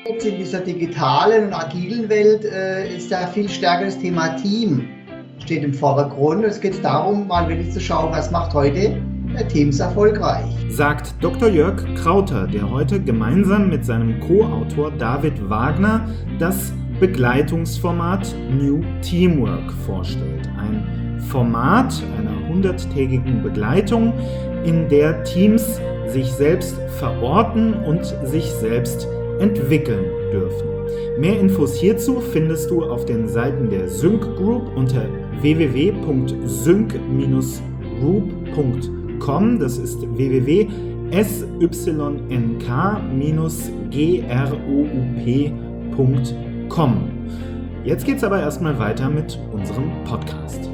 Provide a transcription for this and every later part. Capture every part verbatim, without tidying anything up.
Jetzt in dieser digitalen und agilen Welt äh, ist da viel stärker das Thema Team steht im Vordergrund. Es geht darum, mal wirklich zu schauen, was macht heute Teams erfolgreich. Sagt Doktor Jörg Krauter, der heute gemeinsam mit seinem Co-Autor David Wagner das Begleitungsformat New Teamwork vorstellt. Ein Format einer hunderttägigen Begleitung, in der Teams sich selbst verorten und sich selbst entwickeln dürfen. Mehr Infos hierzu findest du auf den Seiten der Sync Group unter w w w punkt sync dash group punkt com. Das ist w w w punkt s y n k dash group punkt com. Jetzt geht's aber erstmal weiter mit unserem Podcast.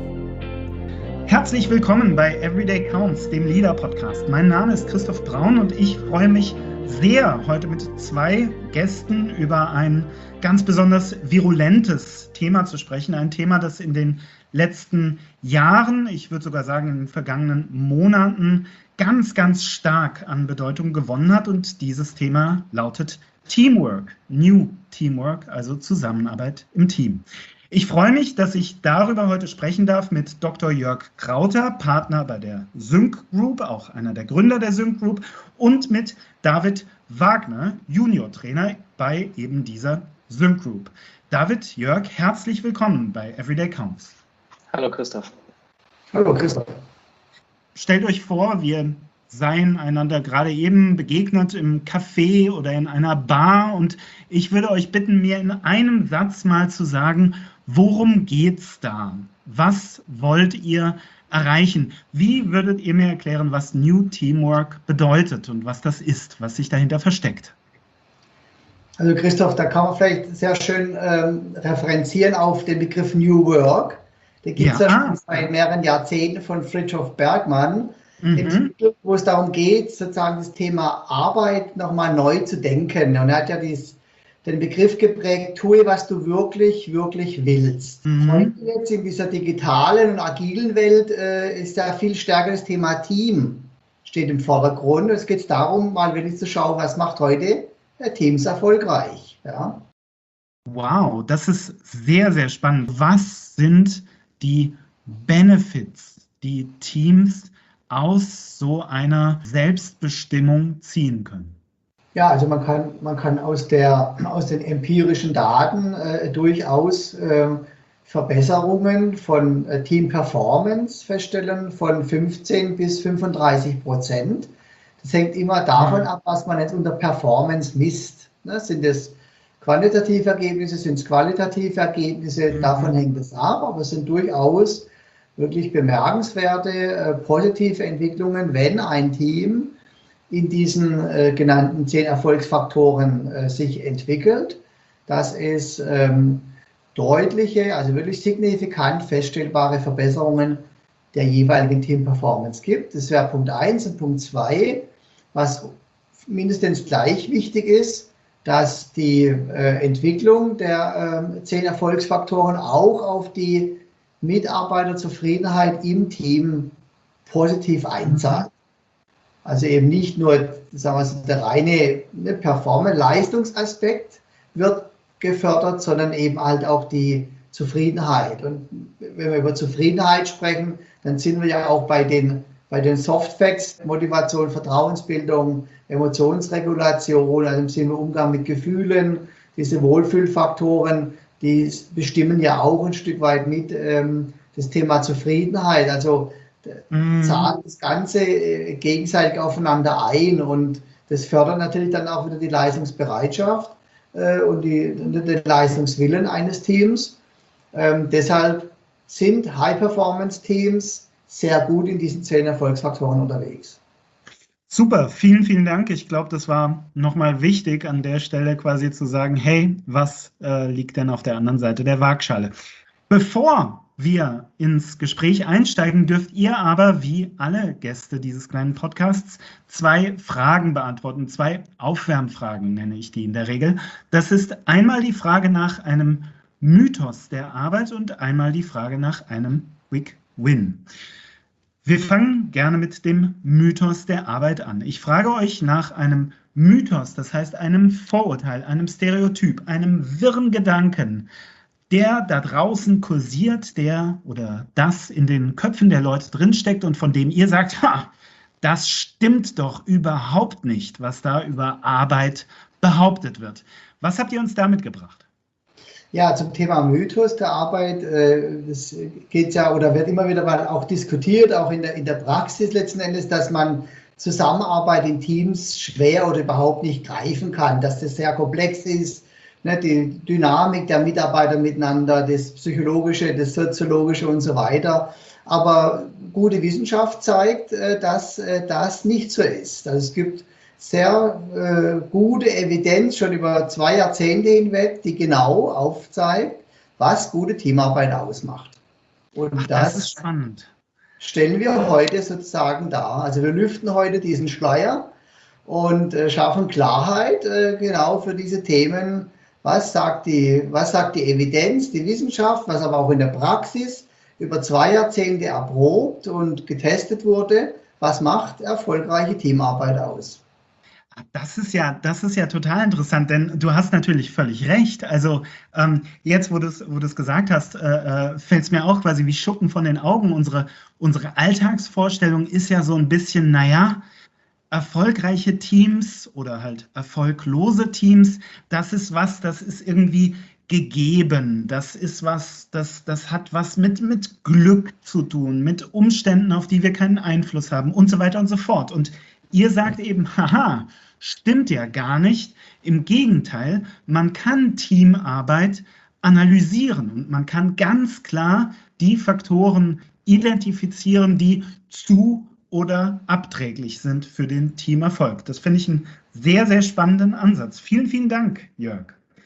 Herzlich willkommen bei Everyday Counts, dem Leader-Podcast. Mein Name ist Christoph Braun und ich freue mich sehr, heute mit zwei Gästen über ein ganz besonders virulentes Thema zu sprechen. Ein Thema, das in den letzten Jahren, ich würde sogar sagen in den vergangenen Monaten, ganz, ganz stark an Bedeutung gewonnen hat. Und dieses Thema lautet Teamwork, New Teamwork, also Zusammenarbeit im Team. Ich freue mich, dass ich darüber heute sprechen darf mit Doktor Jörg Krauter, Partner bei der Sync Group, auch einer der Gründer der Sync Group, und mit David Wagner, Junior-Trainer bei eben dieser Sync Group. David, Jörg, herzlich willkommen bei Everyday Counts. Hallo Christoph. Hallo Christoph. Stellt euch vor, wir seien einander gerade eben begegnet im Café oder in einer Bar und ich würde euch bitten, mir in einem Satz mal zu sagen, worum geht's da? Was wollt ihr erreichen? Wie würdet ihr mir erklären, was New Teamwork bedeutet und was das ist, was sich dahinter versteckt? Also Christoph, da kann man vielleicht sehr schön ähm, referenzieren auf den Begriff New Work. Der gibt es ja. ja schon seit mehreren Jahrzehnten von Fridtjof Bergmann, mhm. entwickelt, wo es darum geht, sozusagen das Thema Arbeit nochmal neu zu denken. Und er hat ja dies, den Begriff geprägt, tue, was du wirklich, wirklich willst. Mhm. Heute jetzt in dieser digitalen und agilen Welt äh, ist ja viel stärker das Thema Team steht im Vordergrund. Es geht darum, mal wirklich zu schauen, was macht heute Teams erfolgreich. Ja. Wow, das ist sehr, sehr spannend. Was sind die Benefits, die Teams aus so einer Selbstbestimmung ziehen können? Ja, also man kann, man kann aus, der, aus den empirischen Daten äh, durchaus äh, Verbesserungen von äh, Team Performance feststellen, von fünfzehn bis fünfunddreißig Prozent. Das hängt immer davon ab, was man jetzt unter Performance misst. Ne, sind es quantitative Ergebnisse, sind es qualitative Ergebnisse, mhm. davon hängt es ab, aber es sind durchaus wirklich bemerkenswerte äh, positive Entwicklungen, wenn ein Team in diesen äh, genannten zehn Erfolgsfaktoren äh, sich entwickelt, dass es ähm, deutliche, also wirklich signifikant feststellbare Verbesserungen der jeweiligen Team-Performance gibt. Das wäre Punkt eins. Und Punkt zwei, was mindestens gleich wichtig ist, dass die äh, Entwicklung der äh, zehn Erfolgsfaktoren auch auf die Mitarbeiterzufriedenheit im Team positiv einzahlt. Also eben nicht nur, sagen wir so, der reine ne, Performance-Leistungsaspekt wird gefördert, sondern eben halt auch die Zufriedenheit. Und wenn wir über Zufriedenheit sprechen, dann sind wir ja auch bei den, bei den Soft Facts, Motivation, Vertrauensbildung, Emotionsregulation, also im Sinne Umgang mit Gefühlen, diese Wohlfühlfaktoren, die bestimmen ja auch ein Stück weit mit ähm, das Thema Zufriedenheit. Also mm. zahlen das Ganze äh, gegenseitig aufeinander ein und das fördert natürlich dann auch wieder die Leistungsbereitschaft äh, und die, den Leistungswillen eines Teams. Ähm, deshalb sind High-Performance-Teams sehr gut in diesen zehn Erfolgsfaktoren unterwegs. Super, vielen, vielen Dank. Ich glaube, das war nochmal wichtig, an der Stelle quasi zu sagen, hey, was äh, liegt denn auf der anderen Seite der Waagschale? Bevor wir ins Gespräch einsteigen, dürft ihr aber, wie alle Gäste dieses kleinen Podcasts, zwei Fragen beantworten. Zwei Aufwärmfragen nenne ich die in der Regel. Das ist einmal die Frage nach einem Mythos der Arbeit und einmal die Frage nach einem Quick Win. Wir fangen gerne mit dem Mythos der Arbeit an. Ich frage euch nach einem Mythos, das heißt einem Vorurteil, einem Stereotyp, einem wirren Gedanken, der da draußen kursiert, der oder das in den Köpfen der Leute drinsteckt und von dem ihr sagt, ha, das stimmt doch überhaupt nicht, was da über Arbeit behauptet wird. Was habt ihr uns da mitgebracht? Ja, zum Thema Mythos der Arbeit, das geht ja oder wird immer wieder mal auch diskutiert, auch in der, in der Praxis letzten Endes, dass man Zusammenarbeit in Teams schwer oder überhaupt nicht greifen kann, dass das sehr komplex ist, ne, die Dynamik der Mitarbeiter miteinander, das Psychologische, das Soziologische und so weiter. Aber gute Wissenschaft zeigt, dass das nicht so ist. Also es gibt sehr äh, gute Evidenz schon über zwei Jahrzehnte hinweg, die genau aufzeigt, was gute Teamarbeit ausmacht. Und Ach, das, das ist spannend. Stellen wir heute sozusagen dar. Also wir lüften heute diesen Schleier und äh, schaffen Klarheit äh, genau für diese Themen. Was sagt die, was sagt die Evidenz, die Wissenschaft, was aber auch in der Praxis über zwei Jahrzehnte erprobt und getestet wurde, was macht erfolgreiche Teamarbeit aus? Das ist ja, das ist ja total interessant, denn du hast natürlich völlig recht. Also ähm, jetzt, wo du es wo du's gesagt hast, äh, äh, fällt es mir auch quasi wie Schuppen von den Augen. Unsere, unsere Alltagsvorstellung ist ja so ein bisschen, naja, erfolgreiche Teams oder halt erfolglose Teams, das ist was, das ist irgendwie gegeben. Das ist was, das, das hat was mit, mit Glück zu tun, mit Umständen, auf die wir keinen Einfluss haben und so weiter und so fort. Und ihr sagt eben, haha, stimmt ja gar nicht. Im Gegenteil, man kann Teamarbeit analysieren und man kann ganz klar die Faktoren identifizieren, die zu oder abträglich sind für den Teamerfolg. Das finde ich einen sehr, sehr spannenden Ansatz. Vielen, vielen Dank, Jörg.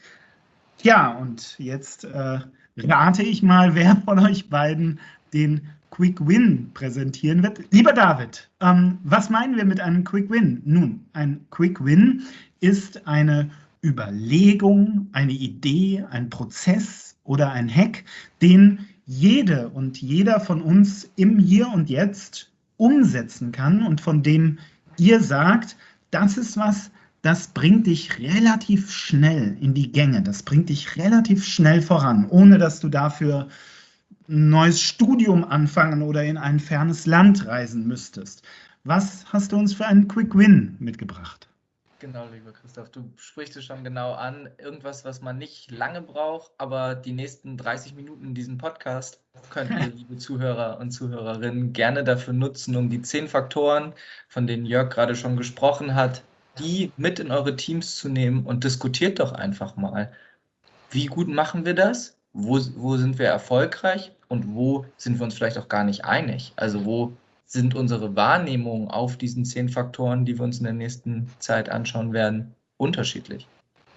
Ja, und jetzt äh, rate ich mal, wer von euch beiden den Quick Win präsentieren wird. Lieber David, ähm, was meinen wir mit einem Quick Win? Nun, ein Quick Win ist eine Überlegung, eine Idee, ein Prozess oder ein Hack, den jede und jeder von uns im Hier und Jetzt umsetzen kann und von dem ihr sagt, das ist was, das bringt dich relativ schnell in die Gänge, das bringt dich relativ schnell voran, ohne dass du dafür ein neues Studium anfangen oder in ein fernes Land reisen müsstest. Was hast du uns für einen Quick Win mitgebracht? Genau, lieber Christoph, du sprichst es schon genau an. Irgendwas, was man nicht lange braucht, aber die nächsten dreißig Minuten diesen Podcast könnt ihr, liebe Zuhörer und Zuhörerinnen, gerne dafür nutzen, um die zehn Faktoren, von denen Jörg gerade schon gesprochen hat, die mit in eure Teams zu nehmen und diskutiert doch einfach mal. Wie gut machen wir das? Wo, wo sind wir erfolgreich und wo sind wir uns vielleicht auch gar nicht einig? Also wo sind unsere Wahrnehmungen auf diesen zehn Faktoren, die wir uns in der nächsten Zeit anschauen werden, unterschiedlich?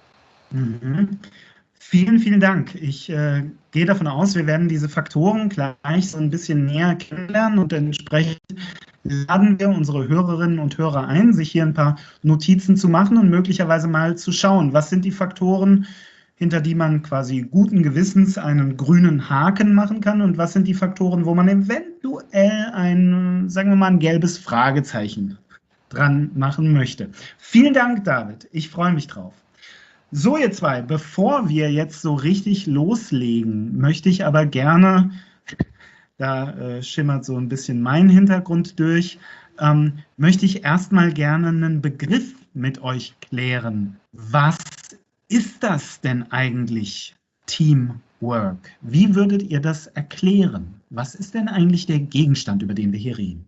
Mhm. Vielen, vielen Dank. Ich äh, gehe davon aus, wir werden diese Faktoren gleich so ein bisschen näher kennenlernen und entsprechend laden wir unsere Hörerinnen und Hörer ein, sich hier ein paar Notizen zu machen und möglicherweise mal zu schauen, was sind die Faktoren, hinter die man quasi guten Gewissens einen grünen Haken machen kann und was sind die Faktoren, wo man eventuell ein, sagen wir mal, ein gelbes Fragezeichen dran machen möchte. Vielen Dank, David. Ich freue mich drauf. So, ihr zwei, bevor wir jetzt so richtig loslegen, möchte ich aber gerne, da äh, schimmert so ein bisschen mein Hintergrund durch, ähm, möchte ich erstmal gerne einen Begriff mit euch klären. Was ist das denn eigentlich Teamwork? Wie würdet ihr das erklären? Was ist denn eigentlich der Gegenstand, über den wir hier reden?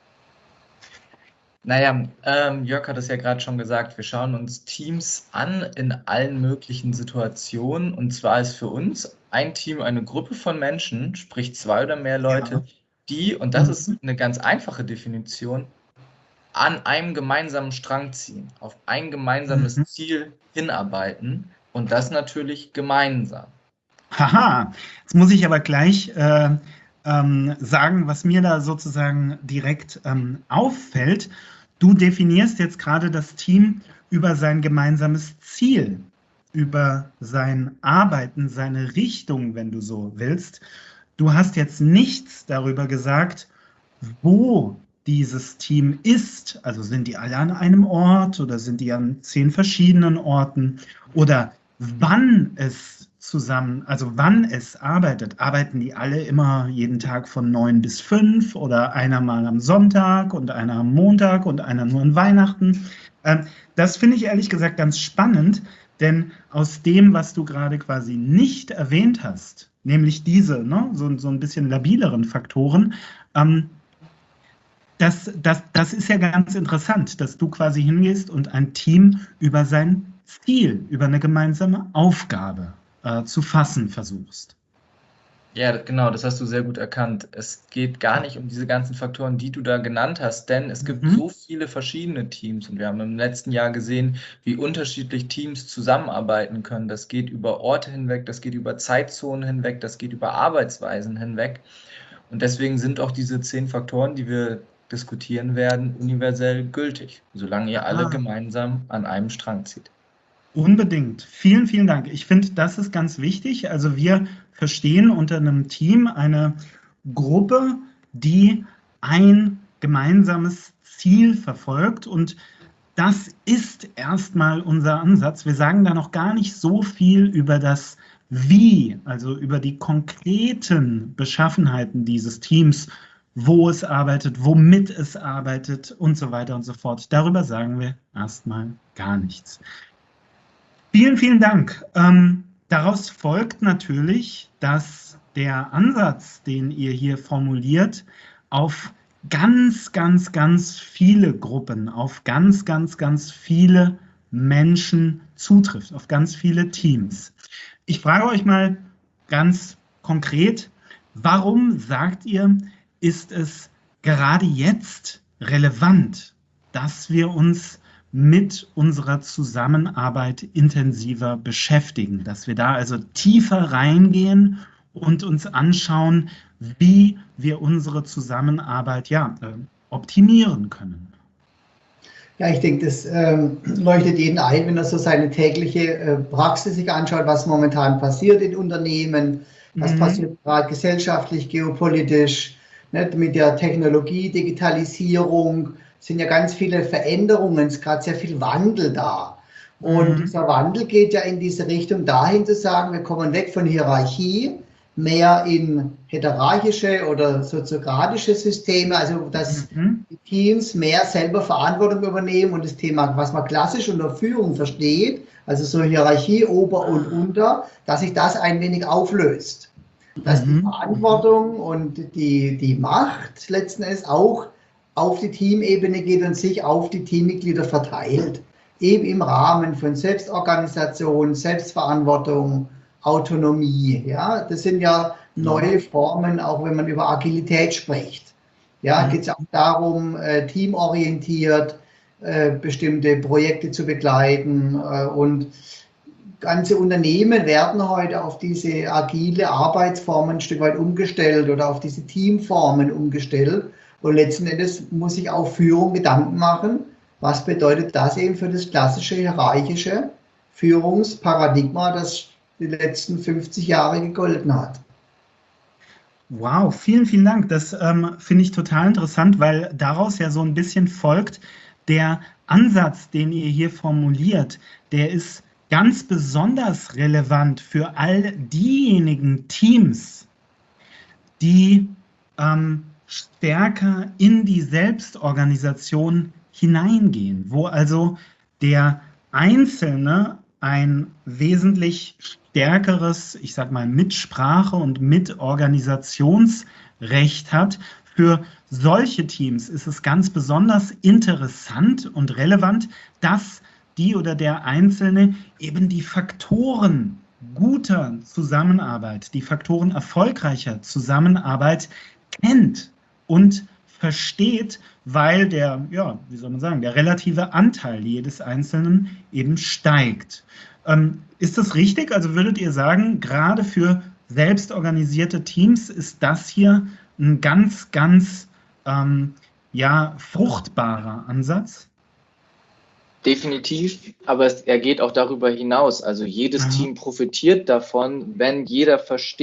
Naja, ähm, Jörg hat es ja gerade schon gesagt, wir schauen uns Teams an in allen möglichen Situationen. Und zwar ist für uns ein Team eine Gruppe von Menschen, sprich zwei oder mehr Leute, ja. die, und das mhm. ist eine ganz einfache Definition, an einem gemeinsamen Strang ziehen, auf ein gemeinsames mhm. Ziel hinarbeiten und das natürlich gemeinsam. Haha, jetzt muss ich aber gleich äh, ähm, sagen, was mir da sozusagen direkt ähm, auffällt. Du definierst jetzt gerade das Team über sein gemeinsames Ziel, über sein Arbeiten, seine Richtung, wenn du so willst. Du hast jetzt nichts darüber gesagt, wo dieses Team ist. Also sind die alle an einem Ort oder sind die an zehn verschiedenen Orten? Oder wann es zusammen, also wann es arbeitet. Arbeiten die alle immer jeden Tag von neun bis fünf oder einer mal am Sonntag und einer am Montag und einer nur an Weihnachten? Ähm, das finde ich ehrlich gesagt ganz spannend, denn aus dem, was du gerade quasi nicht erwähnt hast, nämlich diese, ne, so, so ein bisschen labileren Faktoren, ähm, das, das, das ist ja ganz interessant, dass du quasi hingehst und ein Team über sein Ziel, über eine gemeinsame Aufgabe äh, zu fassen versuchst. Ja, genau, das hast du sehr gut erkannt. Es geht gar nicht um diese ganzen Faktoren, die du da genannt hast, denn es gibt Mhm. so viele verschiedene Teams und wir haben im letzten Jahr gesehen, wie unterschiedlich Teams zusammenarbeiten können. Das geht über Orte hinweg, das geht über Zeitzonen hinweg, das geht über Arbeitsweisen hinweg. Und deswegen sind auch diese zehn Faktoren, die wir diskutieren werden, universell gültig, solange ihr alle Ah. gemeinsam an einem Strang zieht. Unbedingt. Vielen, vielen Dank. Ich finde, das ist ganz wichtig. Also wir verstehen unter einem Team eine Gruppe, die ein gemeinsames Ziel verfolgt. Und das ist erstmal unser Ansatz. Wir sagen da noch gar nicht so viel über das Wie, also über die konkreten Beschaffenheiten dieses Teams, wo es arbeitet, womit es arbeitet und so weiter und so fort. Darüber sagen wir erstmal gar nichts. Vielen, vielen Dank. Ähm, daraus folgt natürlich, dass der Ansatz, den ihr hier formuliert, auf ganz, ganz, ganz viele Gruppen, auf ganz, ganz, ganz viele Menschen zutrifft, auf ganz viele Teams. Ich frage euch mal ganz konkret, warum sagt ihr, ist es gerade jetzt relevant, dass wir uns mit unserer Zusammenarbeit intensiver beschäftigen, dass wir da also tiefer reingehen und uns anschauen, wie wir unsere Zusammenarbeit ja, äh, optimieren können? Ja, ich denke, das ähm, leuchtet jeden ein, wenn er so seine tägliche äh, Praxis sich anschaut, was momentan passiert in Unternehmen, was Mhm. passiert gerade gesellschaftlich, geopolitisch, nicht, mit der Technologie, Digitalisierung, sind ja ganz viele Veränderungen, es ist gerade sehr viel Wandel da. Und Mhm. dieser Wandel geht ja in diese Richtung dahin zu sagen, wir kommen weg von Hierarchie, mehr in hierarchische oder soziokratische Systeme, also dass Mhm. die Teams mehr selber Verantwortung übernehmen und das Thema, was man klassisch unter Führung versteht, also so Hierarchie, Ober und Unter, dass sich das ein wenig auflöst. Dass die Mhm. Verantwortung und die, die Macht letzten Endes auch auf die Teamebene geht und sich auf die Teammitglieder verteilt. Eben im Rahmen von Selbstorganisation, Selbstverantwortung, Autonomie. Ja, das sind ja neue Formen, auch wenn man über Agilität spricht. Ja, Mhm. geht es auch darum, äh, teamorientiert äh, bestimmte Projekte zu begleiten. Äh, und ganze Unternehmen werden heute auf diese agile Arbeitsformen ein Stück weit umgestellt oder auf diese Teamformen umgestellt. Und letzten Endes muss sich auch Führung Gedanken machen, was bedeutet das eben für das klassische hierarchische Führungsparadigma, das die letzten fünfzig Jahre gegolten hat. Wow, vielen, vielen Dank. Das ähm, finde ich total interessant, weil daraus ja so ein bisschen folgt, der Ansatz, den ihr hier formuliert, der ist ganz besonders relevant für all diejenigen Teams, die ähm, stärker in die Selbstorganisation hineingehen, wo also der Einzelne ein wesentlich stärkeres, ich sag mal, Mitsprache- und Mitorganisationsrecht hat. Für solche Teams ist es ganz besonders interessant und relevant, dass die oder der Einzelne eben die Faktoren guter Zusammenarbeit, die Faktoren erfolgreicher Zusammenarbeit kennt und versteht, weil der, ja, wie soll man sagen, der relative Anteil jedes Einzelnen eben steigt. Ähm, ist das richtig? Also würdet ihr sagen, gerade für selbstorganisierte Teams ist das hier ein ganz, ganz ähm, ja, fruchtbarer Ansatz? Definitiv, aber es, er geht auch darüber hinaus. Also jedes Aha. Team profitiert davon, wenn jeder versteht,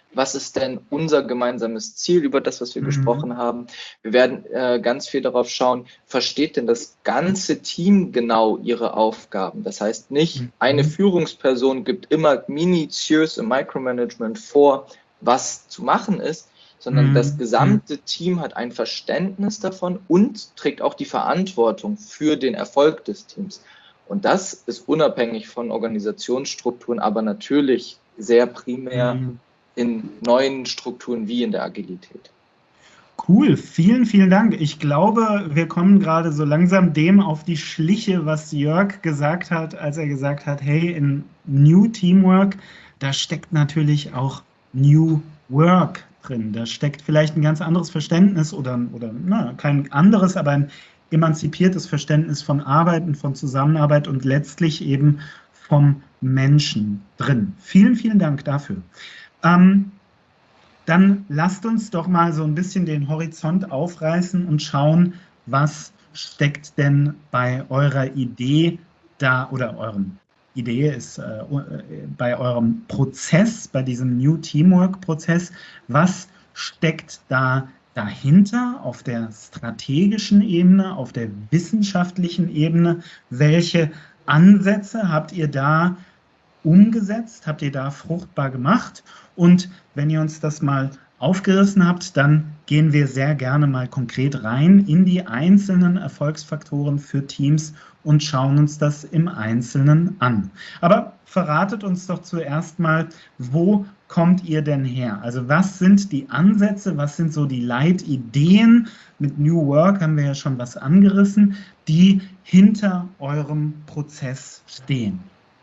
was ist denn unser gemeinsames Ziel über das, was wir mhm. gesprochen haben. Wir werden äh, ganz viel darauf schauen, versteht denn das ganze Team genau ihre Aufgaben? Das heißt nicht, mhm. eine Führungsperson gibt immer minutiös im Micromanagement vor, was zu machen ist, sondern mhm. das gesamte Team hat ein Verständnis davon und trägt auch die Verantwortung für den Erfolg des Teams. Und das ist unabhängig von Organisationsstrukturen, aber natürlich sehr primär mhm. in neuen Strukturen wie in der Agilität. Cool, vielen, vielen Dank. Ich glaube, wir kommen gerade so langsam dem auf die Schliche, was Jörg gesagt hat, als er gesagt hat, hey, in New Teamwork, da steckt natürlich auch New Work drin. Da steckt vielleicht ein ganz anderes Verständnis oder, oder na, kein anderes, aber ein emanzipiertes Verständnis von Arbeit und von Zusammenarbeit und letztlich eben vom Menschen drin. Vielen, vielen Dank dafür. Ähm, dann lasst uns doch mal so ein bisschen den Horizont aufreißen und schauen, was steckt denn bei eurer Idee da oder eurem Idee ist äh, bei eurem Prozess, bei diesem New Teamwork-Prozess, was steckt da dahinter auf der strategischen Ebene, auf der wissenschaftlichen Ebene? Welche Ansätze habt ihr da umgesetzt? Habt ihr da fruchtbar gemacht? Und wenn ihr uns das mal aufgerissen habt, dann gehen wir sehr gerne mal konkret rein in die einzelnen Erfolgsfaktoren für Teams und schauen uns das im Einzelnen an. Aber verratet uns doch zuerst mal, wo kommt ihr denn her? Also was sind die Ansätze, was sind so die Leitideen? Mit New Work haben wir ja schon was angerissen, die hinter eurem Prozess stehen.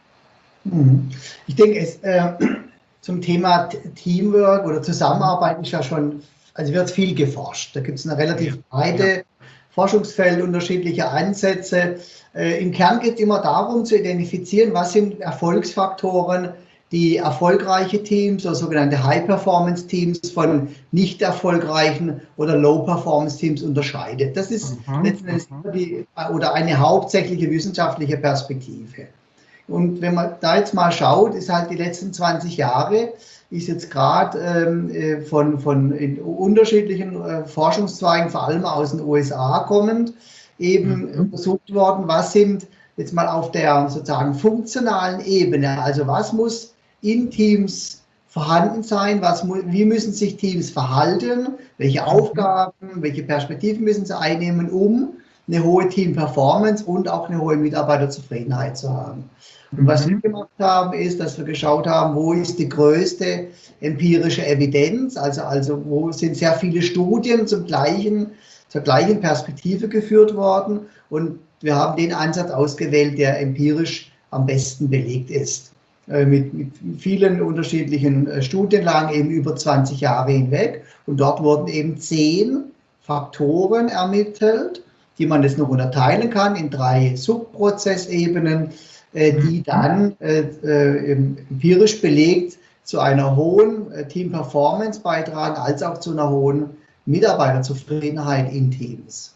Ich denke, es, äh, zum Thema Teamwork oder Zusammenarbeit ist ja schon, also wird viel geforscht. Da gibt es eine relativ breite ja. Forschungsfeld, unterschiedliche Ansätze. Äh, Im Kern geht es immer darum zu identifizieren, was sind Erfolgsfaktoren, die erfolgreiche Teams oder sogenannte High-Performance-Teams von nicht erfolgreichen oder Low-Performance-Teams unterscheidet. Das ist mhm. letztendlich die, oder eine hauptsächliche wissenschaftliche Perspektive. Und wenn man da jetzt mal schaut, ist halt die letzten zwanzig Jahre, ist jetzt gerade ähm, von, von in unterschiedlichen äh, Forschungszweigen, vor allem aus den U S A kommend, eben mhm. untersucht worden, was sind jetzt mal auf der sozusagen funktionalen Ebene, also was muss in Teams vorhanden sein, was mu wie müssen sich Teams verhalten, welche mhm. Aufgaben, welche Perspektiven müssen sie einnehmen, um eine hohe Team-Performance und auch eine hohe Mitarbeiterzufriedenheit zu haben. Und was wir gemacht haben, ist, dass wir geschaut haben, wo ist die größte empirische Evidenz, also, also wo sind sehr viele Studien zum gleichen, zur gleichen Perspektive geführt worden, und wir haben den Ansatz ausgewählt, der empirisch am besten belegt ist. Äh, mit, mit vielen unterschiedlichen äh, Studienlagen, eben über zwanzig Jahre hinweg, und dort wurden eben zehn Faktoren ermittelt, die man jetzt noch unterteilen kann in drei Subprozessebenen, die dann äh, äh, empirisch belegt zu einer hohen äh, Team-Performance beitragen, als auch zu einer hohen Mitarbeiterzufriedenheit in Teams.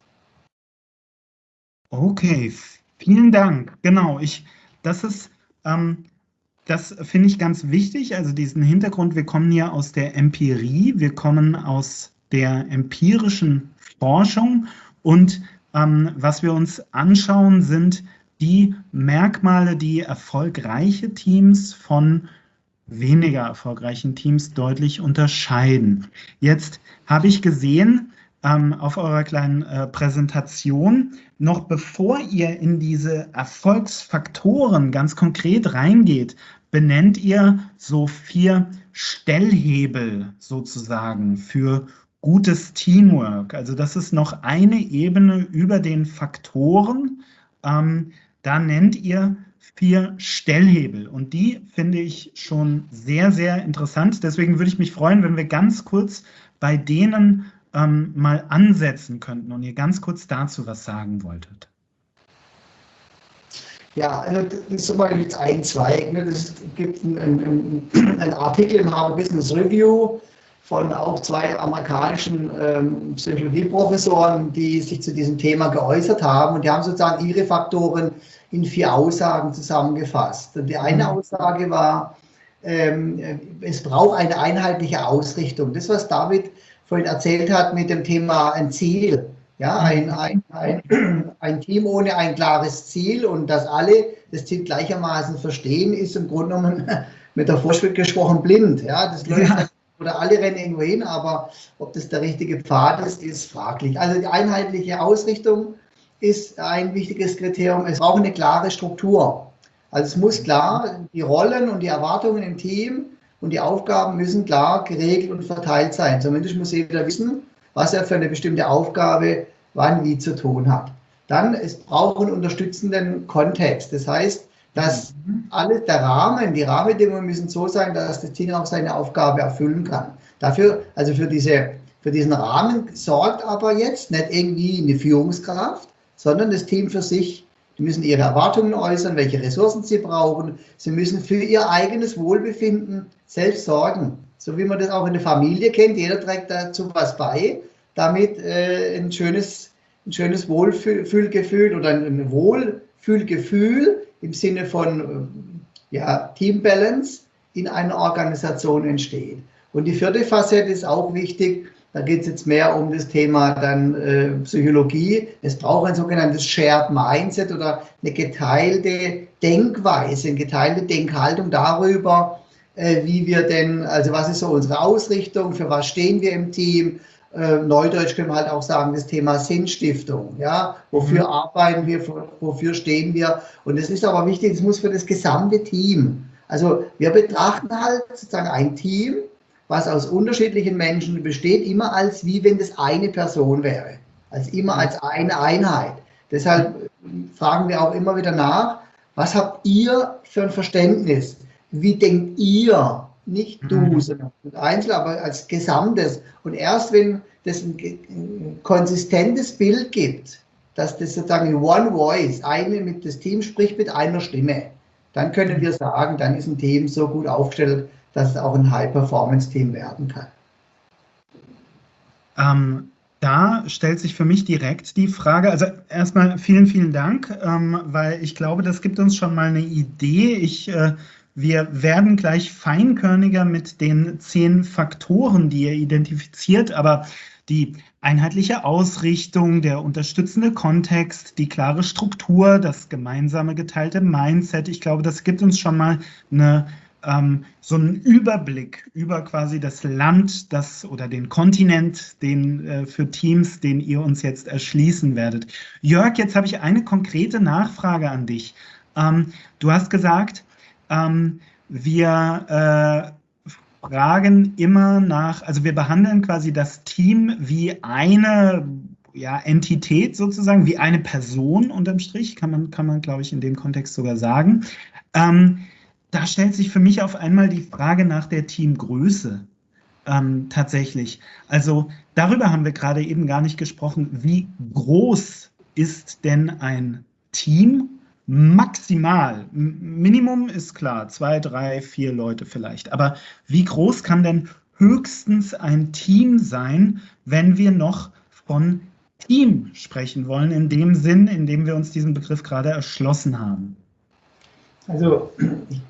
Okay, vielen Dank. Genau, ich, das ist, ähm, das finde ich ganz wichtig, also diesen Hintergrund, wir kommen ja aus der Empirie, wir kommen aus der empirischen Forschung, und ähm, was wir uns anschauen, sind die Merkmale, die erfolgreiche Teams von weniger erfolgreichen Teams deutlich unterscheiden. Jetzt habe ich gesehen ähm, auf eurer kleinen äh, Präsentation, noch bevor ihr in diese Erfolgsfaktoren ganz konkret reingeht, benennt ihr so vier Stellhebel sozusagen für gutes Teamwork. Also das ist noch eine Ebene über den Faktoren. Ähm, Da nennt ihr vier Stellhebel, und die finde ich schon sehr, sehr interessant. Deswegen würde ich mich freuen, wenn wir ganz kurz bei denen ähm, mal ansetzen könnten und ihr ganz kurz dazu was sagen wolltet. Ja, also das ist zum Beispiel jetzt ein Zweig. Ne? Es gibt einen, einen, einen Artikel im Harvard Business Review von auch zwei amerikanischen ähm, Psychologieprofessoren, die sich zu diesem Thema geäußert haben, und die haben sozusagen ihre Faktoren in vier Aussagen zusammengefasst. Und die eine Aussage war, ähm, es braucht eine einheitliche Ausrichtung. Das, was David vorhin erzählt hat mit dem Thema ein Ziel. Ja, ein, ein, ein, ein Team ohne ein klares Ziel und dass alle das Ziel gleichermaßen verstehen, ist im Grunde genommen mit der Vorschrift gesprochen blind. Ja, das läuft ja. Oder alle rennen irgendwo hin, aber ob das der richtige Pfad ist, ist fraglich. Also die einheitliche Ausrichtung ist ein wichtiges Kriterium. Es braucht eine klare Struktur. Also es muss klar, die Rollen und die Erwartungen im Team und die Aufgaben müssen klar geregelt und verteilt sein. Zumindest muss jeder wissen, was er für eine bestimmte Aufgabe wann wie zu tun hat. Dann, es braucht einen unterstützenden Kontext. Das heißt, dass alles, der Rahmen, die Rahmenbedingungen müssen so sein, dass das Team auch seine Aufgabe erfüllen kann. Dafür, also für, diese, für diesen Rahmen sorgt aber jetzt nicht irgendwie eine Führungskraft, sondern das Team für sich. Die müssen ihre Erwartungen äußern, welche Ressourcen sie brauchen. Sie müssen für ihr eigenes Wohlbefinden selbst sorgen. So wie man das auch in der Familie kennt. Jeder trägt dazu was bei, damit äh, ein schönes, ein schönes Wohlfühlgefühl oder ein Wohlfühlgefühl im Sinne von ja, Team Balance in einer Organisation entsteht. Und die vierte Facette ist auch wichtig. Da geht es jetzt mehr um das Thema dann äh, Psychologie. Es braucht ein sogenanntes Shared Mindset oder eine geteilte Denkweise, eine geteilte Denkhaltung darüber, äh, wie wir denn, also was ist so unsere Ausrichtung, für was stehen wir im Team. Äh, Neudeutsch können wir halt auch sagen, das Thema Sinnstiftung. Ja? Wofür mhm. arbeiten wir, wofür stehen wir? Und es ist aber wichtig, es muss für das gesamte Team. Also wir betrachten halt sozusagen ein Team, was aus unterschiedlichen Menschen besteht, immer als wie wenn das eine Person wäre, als immer als eine Einheit. Deshalb fragen wir auch immer wieder nach, was habt ihr für ein Verständnis? Wie denkt ihr? Nicht du, sondern einzeln, aber als Gesamtes. Und erst wenn das ein, ein konsistentes Bild gibt, dass das sozusagen One Voice, eine mit das Team spricht mit einer Stimme, dann können wir sagen, dann ist ein Team so gut aufgestellt, dass es auch ein High-Performance-Team werden kann. Ähm, da stellt sich für mich direkt die Frage, also erstmal vielen, vielen Dank, ähm, weil ich glaube, das gibt uns schon mal eine Idee. Ich, äh, wir werden gleich feinkörniger mit den zehn Faktoren, die ihr identifiziert, aber die einheitliche Ausrichtung, der unterstützende Kontext, die klare Struktur, das gemeinsame geteilte Mindset, ich glaube, das gibt uns schon mal eine Ähm, so einen Überblick über quasi das Land, das oder den Kontinent, den äh, für Teams, den ihr uns jetzt erschließen werdet. Jörg, jetzt habe ich eine konkrete Nachfrage an dich. Ähm, du hast gesagt, ähm, wir äh, fragen immer nach, also wir behandeln quasi das Team wie eine ja, Entität sozusagen, wie eine Person unterm Strich, kann man, kann man glaube ich, in dem Kontext sogar sagen. Ähm, Da stellt sich für mich auf einmal die Frage nach der Teamgröße ähm, tatsächlich. Also darüber haben wir gerade eben gar nicht gesprochen. Wie groß ist denn ein Team maximal? Minimum ist klar, zwei, drei, vier Leute vielleicht. Aber wie groß kann denn höchstens ein Team sein, wenn wir noch von Team sprechen wollen, in dem Sinn, in dem wir uns diesen Begriff gerade erschlossen haben? Also ich,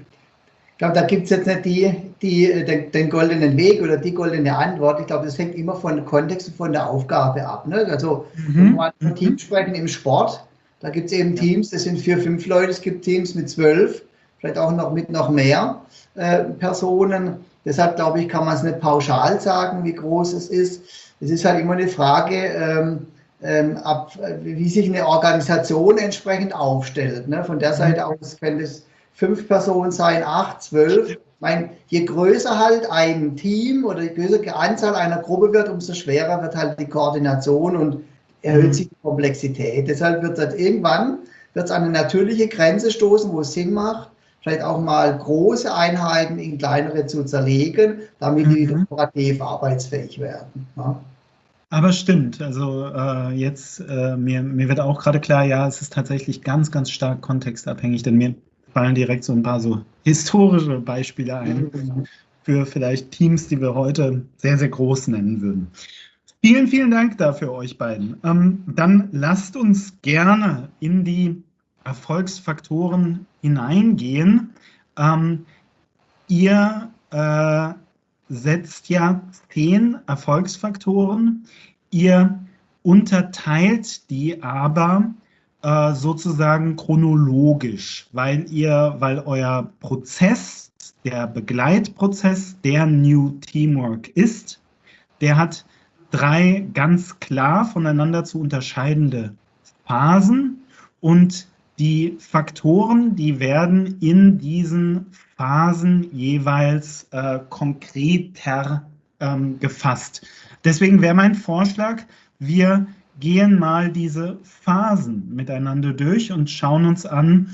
ich glaube, da gibt es jetzt nicht die, die, den, den goldenen Weg oder die goldene Antwort. Ich glaube, das hängt immer von Kontext und von der Aufgabe ab. Ne? Also mhm. wenn wir von Teams sprechen im Sport, da gibt es eben Teams, das sind vier, fünf Leute, es gibt Teams mit zwölf, vielleicht auch noch mit noch mehr äh, Personen. Deshalb glaube ich, kann man es nicht pauschal sagen, wie groß es ist. Es ist halt immer eine Frage, ähm, Ähm, ab, wie sich eine Organisation entsprechend aufstellt. Ne? Von der Seite aus können es fünf Personen sein, acht, zwölf. Ich meine, je größer halt ein Team oder je größer die Anzahl einer Gruppe wird, umso schwerer wird halt die Koordination und erhöht sich die Komplexität. Deshalb wird es irgendwann wird's an eine natürliche Grenze stoßen, wo es Sinn macht, vielleicht auch mal große Einheiten in kleinere zu zerlegen, damit die wieder operativ arbeitsfähig werden. Ja? Aber stimmt, also äh, jetzt, äh, mir, mir wird auch gerade klar, ja, es ist tatsächlich ganz, ganz stark kontextabhängig, denn mir fallen direkt so ein paar so historische Beispiele ein für vielleicht Teams, die wir heute sehr, sehr groß nennen würden. Vielen, vielen Dank dafür euch beiden. Ähm, dann lasst uns gerne in die Erfolgsfaktoren hineingehen. Ähm, ihr äh, setzt ja zehn Erfolgsfaktoren. Ihr unterteilt die aber äh, sozusagen chronologisch, weil ihr, weil euer Prozess, der Begleitprozess, der New Teamwork ist, der hat drei ganz klar voneinander zu unterscheidende Phasen und die Faktoren, die werden in diesen Phasen jeweils äh, konkreter ähm, gefasst. Deswegen wäre mein Vorschlag, wir gehen mal diese Phasen miteinander durch und schauen uns an,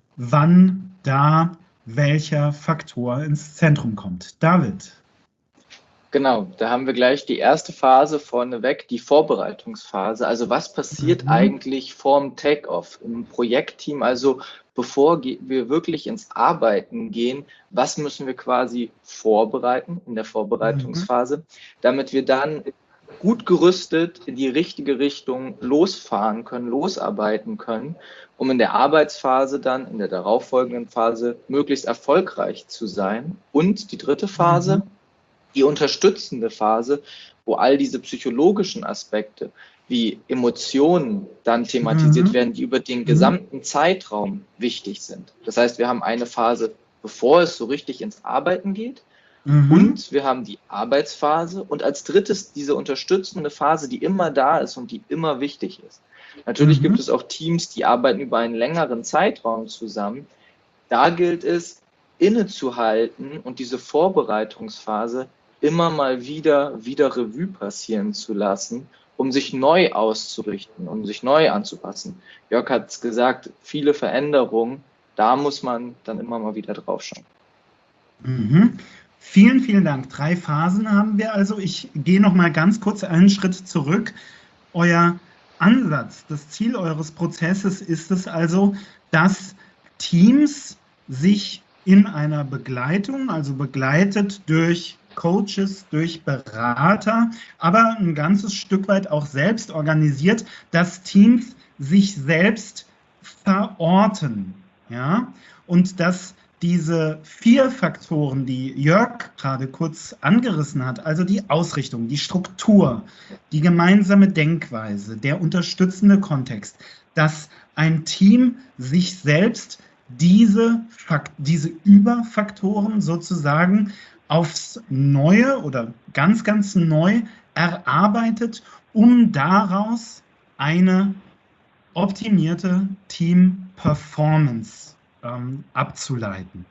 wann da welcher Faktor ins Zentrum kommt. David. Genau, da haben wir gleich die erste Phase vorneweg, die Vorbereitungsphase. Also was passiert mhm. eigentlich vorm Take-Off im Projektteam? Also bevor wir wirklich ins Arbeiten gehen, was müssen wir quasi vorbereiten in der Vorbereitungsphase, mhm. damit wir dann gut gerüstet in die richtige Richtung losfahren können, losarbeiten können, um in der Arbeitsphase dann, in der darauffolgenden Phase, möglichst erfolgreich zu sein. Und die dritte Phase, mhm. die unterstützende Phase, wo all diese psychologischen Aspekte wie Emotionen dann thematisiert mhm. werden, die über den gesamten Zeitraum wichtig sind. Das heißt, wir haben eine Phase, bevor es so richtig ins Arbeiten geht, mhm. und wir haben die Arbeitsphase und als drittes diese unterstützende Phase, die immer da ist und die immer wichtig ist. Natürlich mhm. gibt es auch Teams, die arbeiten über einen längeren Zeitraum zusammen. Da gilt es, innezuhalten und diese Vorbereitungsphase immer mal wieder, wieder Revue passieren zu lassen, um sich neu auszurichten, um sich neu anzupassen. Jörg hat es gesagt, viele Veränderungen, da muss man dann immer mal wieder drauf schauen. Mhm. Vielen, vielen Dank. Drei Phasen haben wir also. Ich gehe noch mal ganz kurz einen Schritt zurück. Euer Ansatz, das Ziel eures Prozesses ist es also, dass Teams sich in einer Begleitung, also begleitet durch Coaches, durch Berater, aber ein ganzes Stück weit auch selbst organisiert, dass Teams sich selbst verorten, ja, und dass diese vier Faktoren, die Jörg gerade kurz angerissen hat, also die Ausrichtung, die Struktur, die gemeinsame Denkweise, der unterstützende Kontext, dass ein Team sich selbst diese, Fakt, diese Überfaktoren sozusagen aufs Neue oder ganz, ganz neu erarbeitet, um daraus eine optimierte Team-Performance ähm, abzuleiten.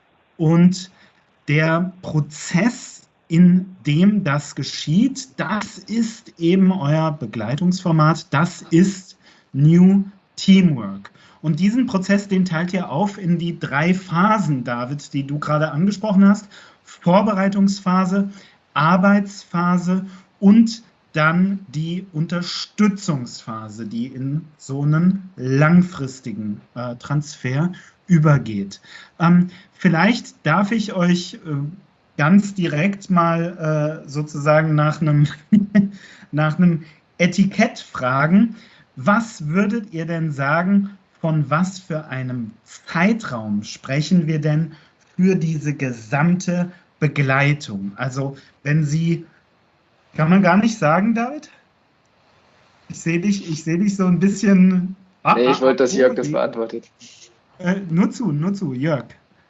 Und der Prozess, in dem das geschieht, das ist eben euer Begleitungsformat, das ist New Teamwork. Und diesen Prozess, den teilt ihr auf in die drei Phasen, David, die du gerade angesprochen hast. Vorbereitungsphase, Arbeitsphase und dann die Unterstützungsphase, die in so einen langfristigen äh, Transfer übergeht. Ähm, vielleicht darf ich euch äh, ganz direkt mal äh, sozusagen nach einem, nach einem Etikett fragen. Was würdet ihr denn sagen, von was für einem Zeitraum sprechen wir denn für diese gesamte Begleitung? Also wenn Sie, kann man gar nicht sagen, David? Ich sehe dich, ich sehe dich so ein bisschen... Ah, nee, ich wollte, dass Jörg das beantwortet. Äh, nur zu, nur zu, Jörg.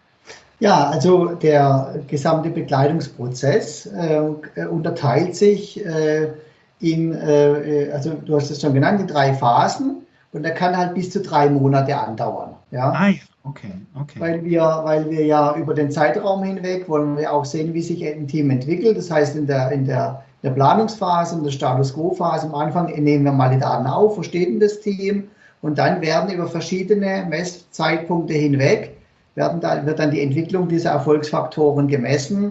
Ja, also der gesamte Begleitungsprozess äh, unterteilt sich äh, in, äh, also du hast es schon genannt, in drei Phasen und der kann halt bis zu drei Monate andauern. Ja? Ah, ja. Okay, okay. Weil wir, weil wir ja über den Zeitraum hinweg wollen wir auch sehen, wie sich ein Team entwickelt. Das heißt, in der, in der, der Planungsphase, in der Status-Quo-Phase am Anfang nehmen wir mal die Daten auf, versteht denn das Team? Und dann werden über verschiedene Messzeitpunkte hinweg, werden da, wird dann die Entwicklung dieser Erfolgsfaktoren gemessen,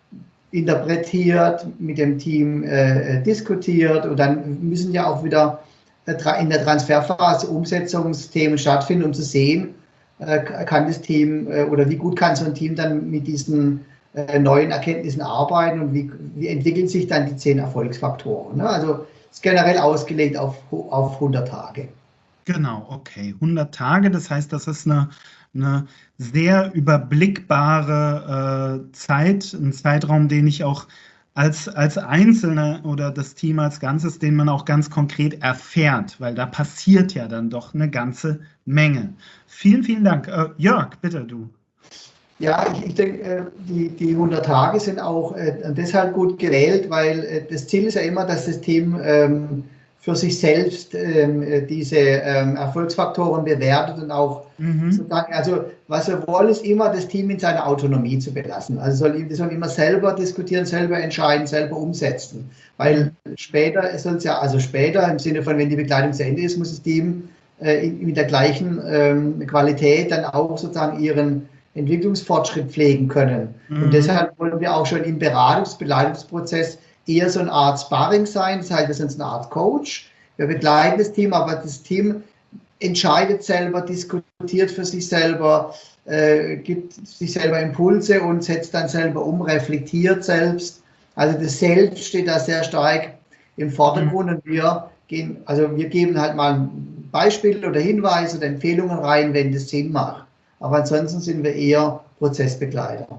interpretiert, mit dem Team äh, diskutiert und dann müssen ja auch wieder in der Transferphase Umsetzungsthemen stattfinden, um zu sehen, kann das Team oder wie gut kann so ein Team dann mit diesen äh, neuen Erkenntnissen arbeiten und wie, wie entwickeln sich dann die zehn Erfolgsfaktoren. Ne? Also ist generell ausgelegt auf, auf hundert Tage. Genau, okay. hundert Tage, das heißt, das ist eine eine sehr überblickbare äh, Zeit, ein Zeitraum, den ich auch als, als Einzelner oder das Team als Ganzes, den man auch ganz konkret erfährt, weil da passiert ja dann doch eine ganze Menge. Vielen, vielen Dank. Äh, Jörg, bitte du. Ja, ich, ich denke, die, die hundert Tage sind auch äh, deshalb gut gewählt, weil äh, das Ziel ist ja immer, dass das Team ähm, für sich selbst ähm, diese ähm, Erfolgsfaktoren bewertet und auch mhm. sozusagen, also was wir wollen, ist immer das Team in seiner Autonomie zu belassen. Also soll, die sollen immer selber diskutieren, selber entscheiden, selber umsetzen. Weil später soll es ja, also später im Sinne von, wenn die Begleitung zu Ende ist, muss das Team äh, mit der gleichen ähm, Qualität dann auch sozusagen ihren Entwicklungsfortschritt pflegen können. Mhm. Und deshalb wollen wir auch schon im Beratungs-, Begleitungsprozess eher so eine Art Sparring sein, das heißt, wir sind eine Art Coach, wir begleiten das Team, aber das Team entscheidet selber, diskutiert für sich selber, äh, gibt sich selber Impulse und setzt dann selber um, reflektiert selbst. Also das Selbst steht da sehr stark im Vordergrund und wir gehen, also wir geben halt mal Beispiele oder Hinweise oder Empfehlungen rein, wenn das Sinn macht. Aber ansonsten sind wir eher Prozessbegleiter.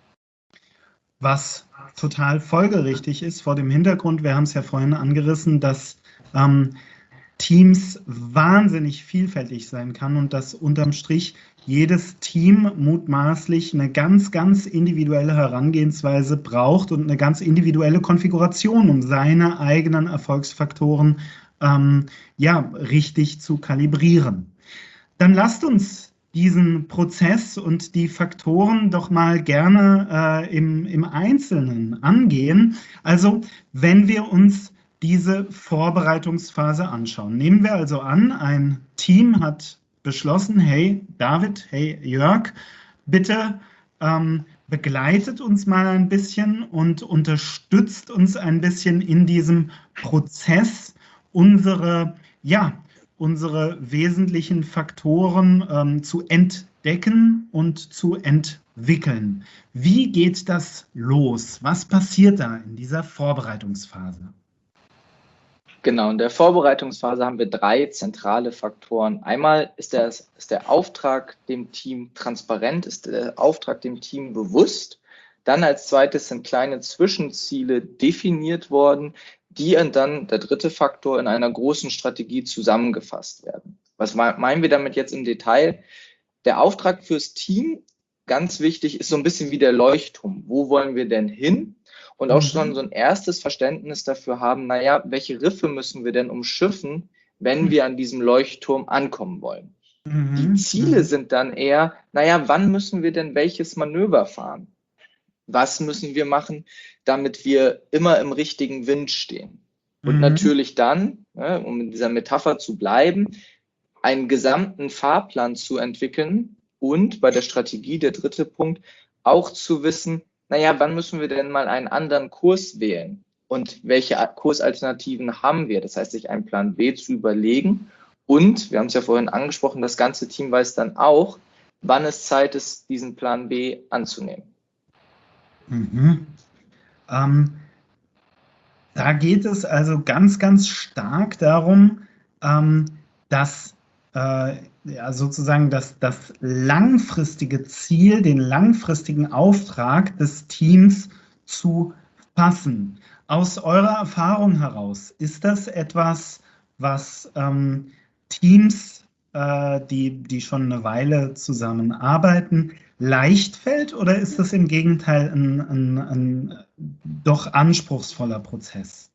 Was total folgerichtig ist vor dem Hintergrund, wir haben es ja vorhin angerissen, dass ähm, Teams wahnsinnig vielfältig sein kann und dass unterm Strich jedes Team mutmaßlich eine ganz, ganz individuelle Herangehensweise braucht und eine ganz individuelle Konfiguration, um seine eigenen Erfolgsfaktoren ähm, ja, richtig zu kalibrieren. Dann lasst uns diesen Prozess und die Faktoren doch mal gerne äh, im, im Einzelnen angehen. Also wenn wir uns diese Vorbereitungsphase anschauen. Nehmen wir also an, ein Team hat beschlossen, hey David, hey Jörg, bitte ähm, begleitet uns mal ein bisschen und unterstützt uns ein bisschen in diesem Prozess, unsere, ja, unsere wesentlichen Faktoren ähm, zu entdecken und zu entwickeln. Wie geht das los? Was passiert da in dieser Vorbereitungsphase? Genau, in der Vorbereitungsphase haben wir drei zentrale Faktoren. Einmal ist der, ist der Auftrag dem Team transparent, ist der Auftrag dem Team bewusst. Dann als zweites sind kleine Zwischenziele definiert worden, die dann, der dritte Faktor, in einer großen Strategie zusammengefasst werden. Was meinen wir damit jetzt im Detail? Der Auftrag fürs Team, ganz wichtig, ist so ein bisschen wie der Leuchtturm. Wo wollen wir denn hin? Und auch schon so ein erstes Verständnis dafür haben, naja, welche Riffe müssen wir denn umschiffen, wenn wir an diesem Leuchtturm ankommen wollen? Mhm. Die Ziele sind dann eher, naja, wann müssen wir denn welches Manöver fahren? Was müssen wir machen, damit wir immer im richtigen Wind stehen? Und mhm. natürlich dann, ne, um in dieser Metapher zu bleiben, einen gesamten Fahrplan zu entwickeln und bei der Strategie, der dritte Punkt, auch zu wissen, naja, wann müssen wir denn mal einen anderen Kurs wählen? Und welche Kursalternativen haben wir? Das heißt, sich einen Plan B zu überlegen. Und, wir haben es ja vorhin angesprochen, das ganze Team weiß dann auch, wann es Zeit ist, diesen Plan B anzunehmen. Mhm. Ähm, da geht es also ganz, ganz stark darum, ähm, dass äh, ja, sozusagen das, das langfristige Ziel, den langfristigen Auftrag des Teams zu fassen. Aus eurer Erfahrung heraus, ist das etwas, was ähm, Teams, äh, die, die schon eine Weile zusammenarbeiten, leicht fällt, oder ist das im Gegenteil ein, ein, ein doch anspruchsvoller Prozess?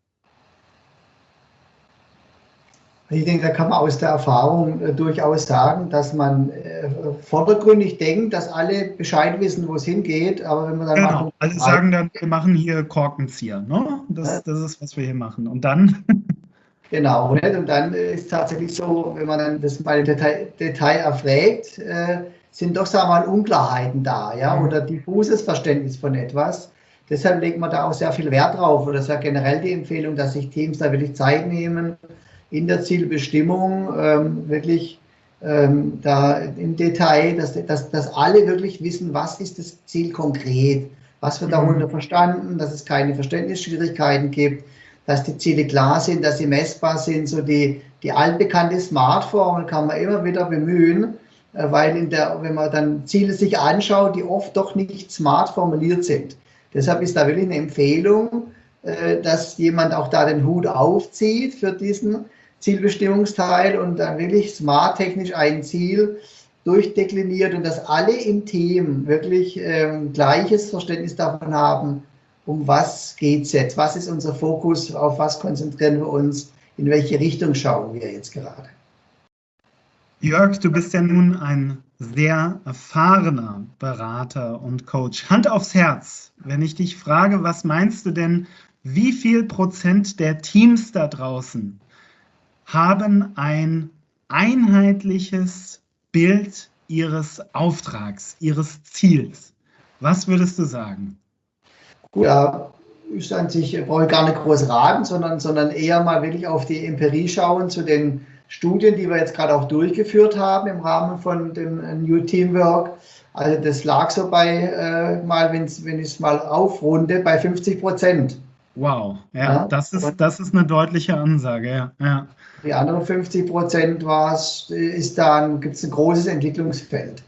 Ich denke, da kann man aus der Erfahrung äh, durchaus sagen, dass man äh, vordergründig denkt, dass alle Bescheid wissen, wo es hingeht, aber wenn man dann genau, macht, alle sagen dann, wir machen hier Korkenzieher, ne? Das, ja. das ist, was wir hier machen. Und dann? Genau, und dann ist es tatsächlich so, wenn man dann das mal im Detail, Detail erfragt, äh, sind doch, sagen wir mal, Unklarheiten da, ja, mhm. oder diffuses Verständnis von etwas. Deshalb legt man da auch sehr viel Wert drauf, oder das ist ja generell die Empfehlung, dass sich Teams da wirklich Zeit nehmen, in der Zielbestimmung ähm, wirklich ähm, da im Detail, dass, dass, dass alle wirklich wissen, was ist das Ziel konkret, was wird darunter mhm. verstanden, dass es keine Verständnisschwierigkeiten gibt, dass die Ziele klar sind, dass sie messbar sind, so die, die altbekannte Smart-Formel kann man immer wieder bemühen, weil in der, wenn man dann Ziele sich anschaut, die oft doch nicht smart formuliert sind. Deshalb ist da wirklich eine Empfehlung, dass jemand auch da den Hut aufzieht für diesen Zielbestimmungsteil und dann wirklich smart technisch ein Ziel durchdekliniert und dass alle im Team wirklich ähm, gleiches Verständnis davon haben, um was geht es jetzt, was ist unser Fokus, auf was konzentrieren wir uns, in welche Richtung schauen wir jetzt gerade. Jörg, du bist ja nun ein sehr erfahrener Berater und Coach. Hand aufs Herz, wenn ich dich frage, was meinst du denn, wie viel Prozent der Teams da draußen haben ein einheitliches Bild ihres Auftrags, ihres Ziels? Was würdest du sagen? Gut, ja, ist an sich, brauche ich gar nicht groß raten, sondern, sondern eher mal wirklich auf die Empirie schauen zu den Studien, die wir jetzt gerade auch durchgeführt haben im Rahmen von dem New Teamwork. Also das lag so bei, äh, mal, wenn's, wenn ich es mal aufrunde, bei fünfzig Prozent. Wow, ja, Ja, das ist, das ist eine deutliche Ansage, ja. ja. Die anderen fünfzig Prozent ist dann, gibt es ein großes Entwicklungsfeld.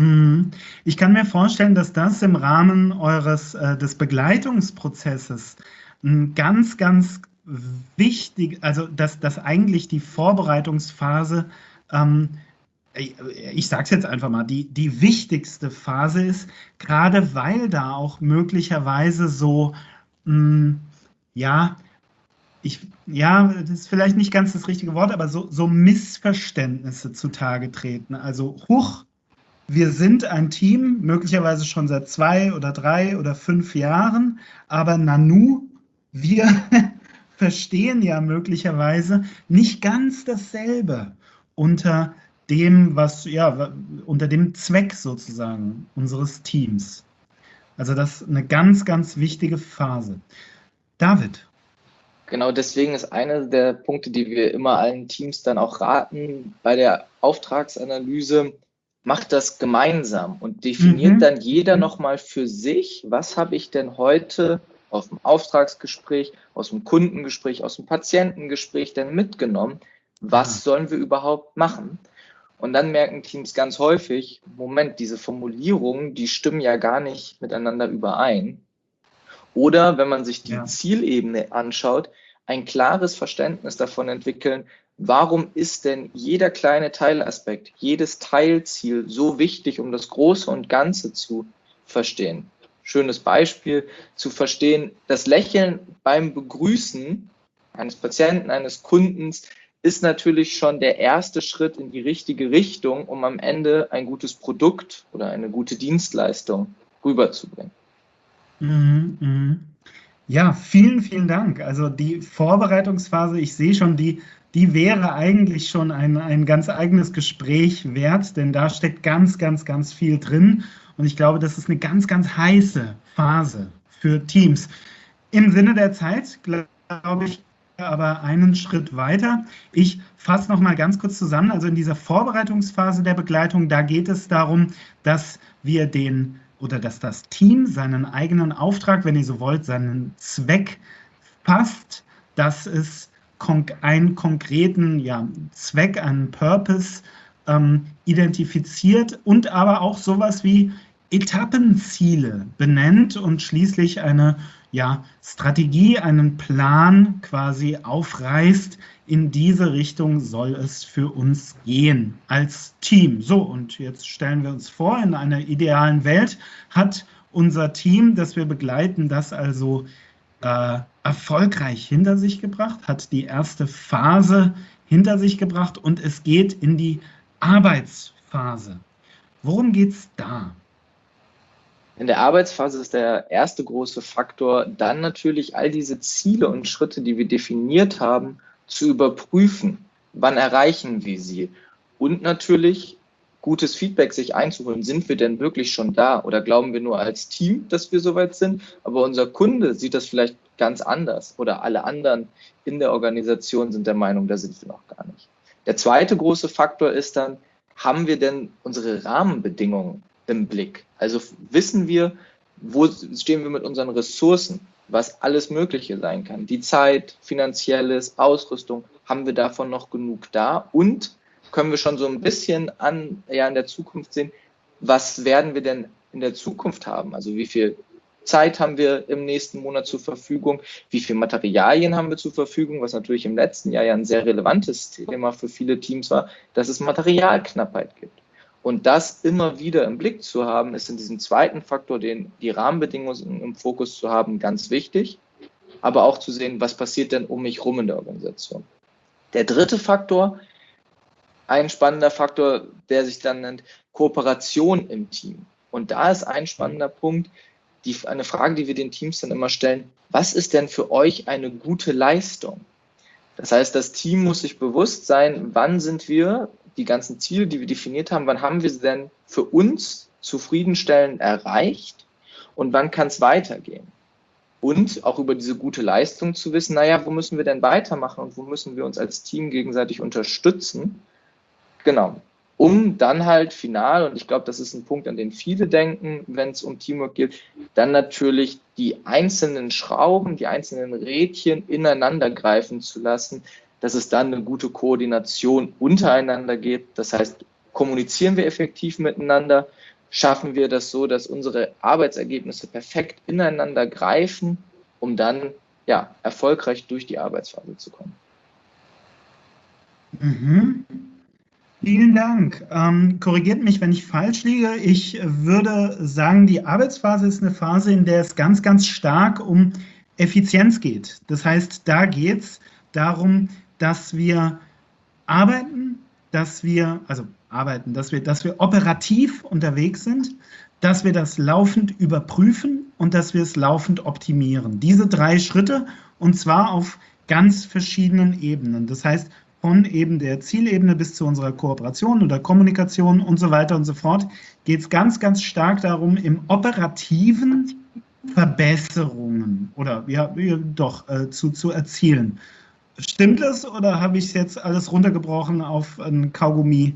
Ich kann mir vorstellen, dass das im Rahmen eures äh, des Begleitungsprozesses ein ganz, ganz wichtig, also dass, dass eigentlich die Vorbereitungsphase, ähm, ich, ich sage es jetzt einfach mal, die, die wichtigste Phase ist, gerade weil da auch möglicherweise so, mh, ja, Ich, ja, das ist vielleicht nicht ganz das richtige Wort, aber so, so Missverständnisse zutage treten. Also, huch, wir sind ein Team, möglicherweise schon seit zwei oder drei oder fünf Jahren, aber Nanu, wir verstehen ja möglicherweise nicht ganz dasselbe unter dem, was, ja, unter dem Zweck sozusagen unseres Teams. Also, das ist eine ganz, ganz wichtige Phase. David. Genau, deswegen ist einer der Punkte, die wir immer allen Teams dann auch raten, bei der Auftragsanalyse, macht das gemeinsam und definiert mhm. dann jeder nochmal für sich, was habe ich denn heute aus dem Auftragsgespräch, aus dem Kundengespräch, aus dem Patientengespräch denn mitgenommen, was mhm. sollen wir überhaupt machen? Und dann merken Teams ganz häufig, Moment, diese Formulierungen, die stimmen ja gar nicht miteinander überein. Oder wenn man sich die ja. Zielebene anschaut, ein klares Verständnis davon entwickeln, warum ist denn jeder kleine Teilaspekt, jedes Teilziel so wichtig, um das Große und Ganze zu verstehen. Schönes Beispiel, zu verstehen, das Lächeln beim Begrüßen eines Patienten, eines Kundens ist natürlich schon der erste Schritt in die richtige Richtung, um am Ende ein gutes Produkt oder eine gute Dienstleistung rüberzubringen. Ja, vielen, vielen Dank. Also die Vorbereitungsphase, ich sehe schon, die, die wäre eigentlich schon ein, ein ganz eigenes Gespräch wert, denn da steckt ganz, ganz, ganz viel drin. Und ich glaube, das ist eine ganz, ganz heiße Phase für Teams. Im Sinne der Zeit, glaube ich, aber einen Schritt weiter. Ich fasse noch mal ganz kurz zusammen. Also in dieser Vorbereitungsphase der Begleitung, da geht es darum, dass wir den oder dass das Team seinen eigenen Auftrag, wenn ihr so wollt, seinen Zweck fasst, dass es konk- einen konkreten ja, Zweck, einen Purpose ähm, identifiziert und aber auch sowas wie Etappenziele benennt und schließlich eine ja, Strategie, einen Plan quasi aufreißt. In diese Richtung soll es für uns gehen als Team. So, und jetzt stellen wir uns vor, in einer idealen Welt hat unser Team, das wir begleiten, das also äh, erfolgreich hinter sich gebracht, hat die erste Phase hinter sich gebracht und es geht in die Arbeitsphase. Worum geht es da? In der Arbeitsphase ist der erste große Faktor, dann natürlich all diese Ziele und Schritte, die wir definiert haben, zu überprüfen. Wann erreichen wir sie? Und natürlich gutes Feedback sich einzuholen. Sind wir denn wirklich schon da? Oder glauben wir nur als Team, dass wir soweit sind? Aber unser Kunde sieht das vielleicht ganz anders. Oder alle anderen in der Organisation sind der Meinung, da sind wir noch gar nicht. Der zweite große Faktor ist dann, haben wir denn unsere Rahmenbedingungen im Blick? Also wissen wir, wo stehen wir mit unseren Ressourcen, was alles Mögliche sein kann. Die Zeit, Finanzielles, Ausrüstung, haben wir davon noch genug da? Und können wir schon so ein bisschen an, ja, in der Zukunft sehen, was werden wir denn in der Zukunft haben? Also wie viel Zeit haben wir im nächsten Monat zur Verfügung? Wie viel Materialien haben wir zur Verfügung? Was natürlich im letzten Jahr ja ein sehr relevantes Thema für viele Teams war, dass es Materialknappheit gibt. Und das immer wieder im Blick zu haben, ist in diesem zweiten Faktor, den die Rahmenbedingungen im Fokus zu haben, ganz wichtig. Aber auch zu sehen, was passiert denn um mich rum in der Organisation. Der dritte Faktor, ein spannender Faktor, der sich dann nennt Kooperation im Team. Und da ist ein spannender Punkt, die, eine Frage, die wir den Teams dann immer stellen: Was ist denn für euch eine gute Leistung? Das heißt, das Team muss sich bewusst sein, wann sind wir, die ganzen Ziele, die wir definiert haben, wann haben wir sie denn für uns zufriedenstellend erreicht und wann kann es weitergehen? Und auch über diese gute Leistung zu wissen, naja, wo müssen wir denn weitermachen und wo müssen wir uns als Team gegenseitig unterstützen? Genau, um dann halt final, und ich glaube, das ist ein Punkt, an den viele denken, wenn es um Teamwork geht, dann natürlich die einzelnen Schrauben, die einzelnen Rädchen ineinander greifen zu lassen, dass es dann eine gute Koordination untereinander gibt. Das heißt, kommunizieren wir effektiv miteinander, schaffen wir das so, dass unsere Arbeitsergebnisse perfekt ineinander greifen, um dann ja, erfolgreich durch die Arbeitsphase zu kommen. Mhm. Vielen Dank. Ähm, korrigiert mich, wenn ich falsch liege. Ich würde sagen, die Arbeitsphase ist eine Phase, in der es ganz, ganz stark um Effizienz geht. Das heißt, da geht es darum, dass wir arbeiten, dass wir, also arbeiten, dass wir, dass wir operativ unterwegs sind, dass wir das laufend überprüfen und dass wir es laufend optimieren. Diese drei Schritte, und zwar auf ganz verschiedenen Ebenen. Das heißt, von eben der Zielebene bis zu unserer Kooperation oder Kommunikation und so weiter und so fort, geht es ganz, ganz stark darum, im operativen Verbesserungen oder ja, doch äh, zu, zu erzielen. Stimmt das oder habe ich es jetzt alles runtergebrochen auf ein Kaugummi?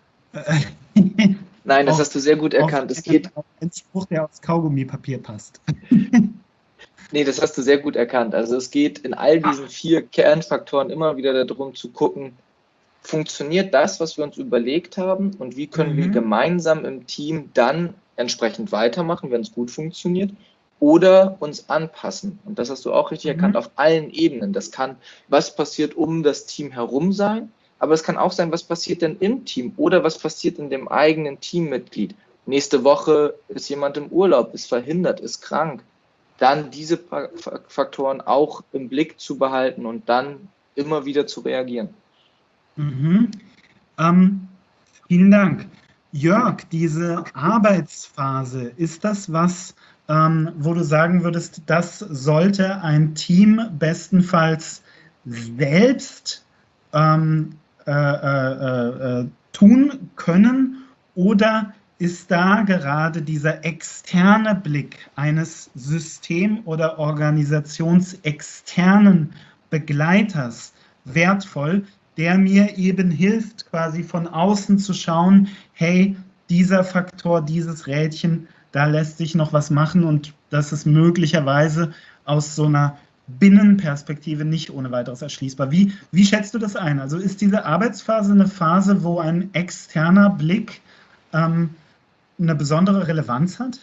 Nein, das auf, hast du sehr gut erkannt. Es geht ein Spruch, der aufs Kaugummipapier passt. Nee, das hast du sehr gut erkannt. Also es geht in all diesen vier Kernfaktoren immer wieder darum zu gucken, funktioniert das, was wir uns überlegt haben und wie können mhm. wir gemeinsam im Team dann entsprechend weitermachen, wenn es gut funktioniert, oder uns anpassen. Und das hast du auch richtig mhm. erkannt, auf allen Ebenen. Das kann, was passiert um das Team herum sein, aber es kann auch sein, was passiert denn im Team oder was passiert in dem eigenen Teammitglied. Nächste Woche ist jemand im Urlaub, ist verhindert, ist krank. Dann diese Faktoren auch im Blick zu behalten und dann immer wieder zu reagieren. Mhm. Ähm, vielen Dank. Jörg, diese Arbeitsphase, ist das was, ähm, wo du sagen würdest, das sollte ein Team bestenfalls selbst ähm, äh, äh, äh, tun können, oder ist da gerade dieser externe Blick eines System- oder organisationsexternen Begleiters wertvoll, der mir eben hilft, quasi von außen zu schauen, hey, dieser Faktor, dieses Rädchen, da lässt sich noch was machen, und das ist möglicherweise aus so einer Binnenperspektive nicht ohne weiteres erschließbar. Wie, wie schätzt du das ein? Also ist diese Arbeitsphase eine Phase, wo ein externer Blick ähm, eine besondere Relevanz hat?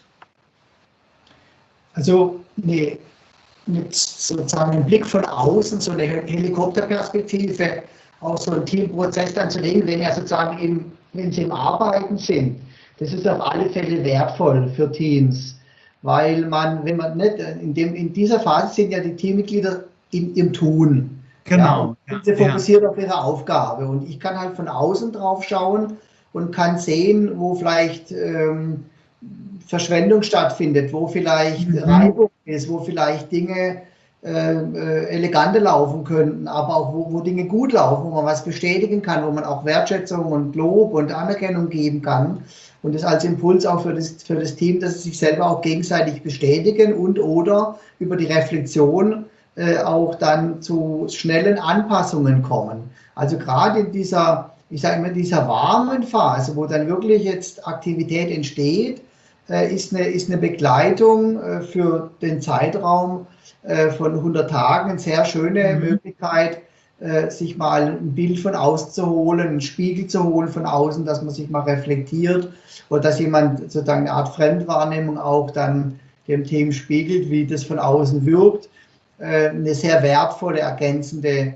Also nee, mit sozusagen einem Blick von außen, so eine Helikopterperspektive, auch so einen Teamprozess dann zu legen, wenn ja sozusagen im, wenn sie im Arbeiten sind. Das ist auf alle Fälle wertvoll für Teams, weil man, wenn man nicht, in, dem, in dieser Phase sind ja die Teammitglieder im, im Tun. Genau. Ja, und sie fokussiert ja. auf ihre Aufgabe, und ich kann halt von außen drauf schauen und kann sehen, wo vielleicht ähm, Verschwendung stattfindet, wo vielleicht mhm. Reibung ist, wo vielleicht Dinge äh, äh, eleganter laufen könnten, aber auch wo, wo Dinge gut laufen, wo man was bestätigen kann, wo man auch Wertschätzung und Lob und Anerkennung geben kann. Und das als Impuls auch für das, für das Team, dass sie sich selber auch gegenseitig bestätigen und oder über die Reflexion äh, auch dann zu schnellen Anpassungen kommen. Also gerade in dieser, ich sage immer, dieser warmen Phase, wo dann wirklich jetzt Aktivität entsteht, äh, ist, eine, ist eine Begleitung äh, für den Zeitraum äh, von hundert Tagen eine sehr schöne mhm. Möglichkeit, äh, sich mal ein Bild von außen zu holen, einen Spiegel zu holen von außen, dass man sich mal reflektiert oder dass jemand sozusagen eine Art Fremdwahrnehmung auch dann dem Team spiegelt, wie das von außen wirkt. Äh, eine sehr wertvolle, ergänzende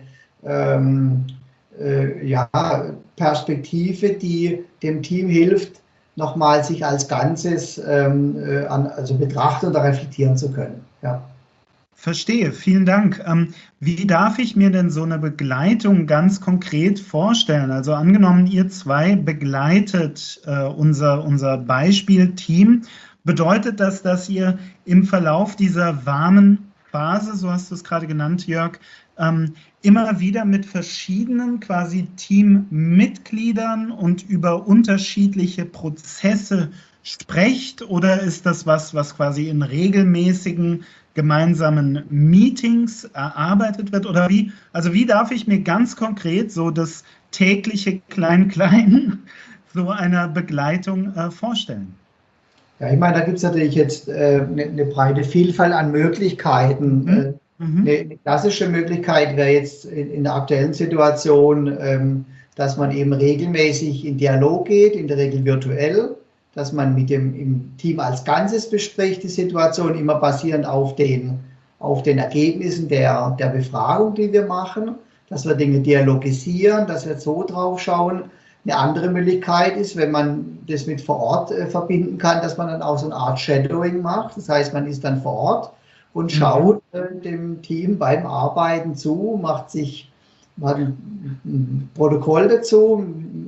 ähm, äh, ja, Perspektive, die dem Team hilft, nochmal sich als Ganzes ähm, äh, an, also betrachten oder reflektieren zu können. Ja. Verstehe, vielen Dank. Ähm, wie darf ich mir denn so eine Begleitung ganz konkret vorstellen? Also angenommen, ihr zwei begleitet äh, unser, unser Beispielteam. Bedeutet das, dass ihr im Verlauf dieser warmen Phase, so hast du es gerade genannt, Jörg, ähm, immer wieder mit verschiedenen quasi Teammitgliedern und über unterschiedliche Prozesse sprecht? Oder ist das was, was quasi in regelmäßigen gemeinsamen Meetings erarbeitet wird? Oder wie, also wie darf ich mir ganz konkret so das tägliche Klein-Klein so einer Begleitung äh, vorstellen? Ja, ich meine, da gibt es natürlich jetzt äh, eine, eine breite Vielfalt an Möglichkeiten. Mhm. Äh, Mhm. eine, eine klassische Möglichkeit wäre jetzt in, in der aktuellen Situation, ähm, dass man eben regelmäßig in Dialog geht, in der Regel virtuell, dass man mit dem im Team als Ganzes bespricht, die Situation immer basierend auf den, auf den Ergebnissen der, der Befragung, die wir machen, dass wir Dinge dialogisieren, dass wir so drauf schauen. Eine andere Möglichkeit ist, wenn man das mit vor Ort äh, verbinden kann, dass man dann auch so eine Art Shadowing macht. Das heißt, man ist dann vor Ort und schaut äh, dem Team beim Arbeiten zu, macht sich hat ein, ein Protokoll dazu,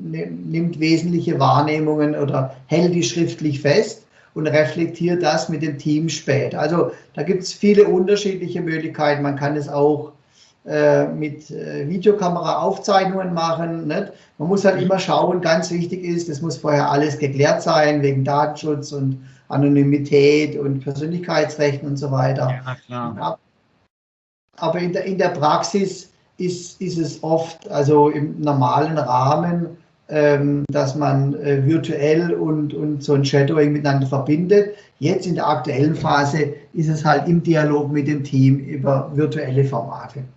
nimmt wesentliche Wahrnehmungen oder hält die schriftlich fest und reflektiert das mit dem Team später. Also da gibt es viele unterschiedliche Möglichkeiten. Man kann es auch äh, mit äh, Videokamera-Aufzeichnungen machen. Nicht? Man muss halt immer schauen, ganz wichtig ist, es muss vorher alles geklärt sein, wegen Datenschutz und Anonymität und Persönlichkeitsrechten und so weiter. Ja, klar. Aber in der, in der Praxis ist, ist es oft, also im normalen Rahmen, ähm, dass man äh, virtuell und, und so ein Shadowing miteinander verbindet. Jetzt in der aktuellen Phase ist es halt im Dialog mit dem Team über virtuelle Formate.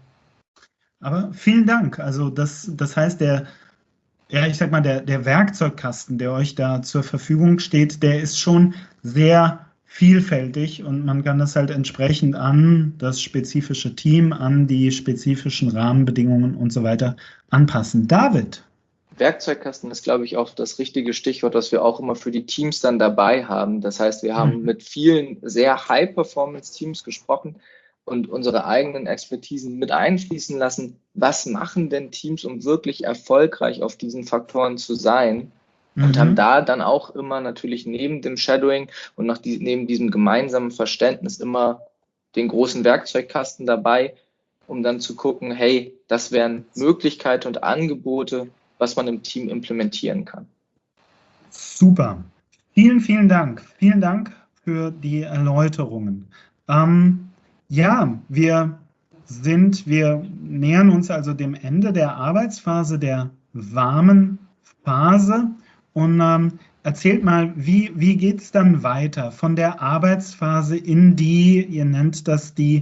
Aber vielen Dank. Also das, das heißt, der, ja, ich sag mal, der, der Werkzeugkasten, der euch da zur Verfügung steht, der ist schon sehr vielfältig und man kann das halt entsprechend an das spezifische Team, an die spezifischen Rahmenbedingungen und so weiter anpassen. David? Werkzeugkasten ist, glaube ich, auch das richtige Stichwort, was wir auch immer für die Teams dann dabei haben. Das heißt, wir haben mit vielen sehr High-Performance-Teams gesprochen und unsere eigenen Expertisen mit einfließen lassen. Was machen denn Teams, um wirklich erfolgreich auf diesen Faktoren zu sein? Und mhm. haben da dann auch immer natürlich neben dem Shadowing und nach die, neben diesem gemeinsamen Verständnis immer den großen Werkzeugkasten dabei, um dann zu gucken, hey, das wären Möglichkeiten und Angebote, was man im Team implementieren kann. Super. Vielen, vielen Dank. Vielen Dank für die Erläuterungen. Ähm, ja, wir sind, wir nähern uns also dem Ende der Arbeitsphase, der warmen Phase. Und ähm, erzählt mal, wie, wie geht es dann weiter von der Arbeitsphase in die, ihr nennt das die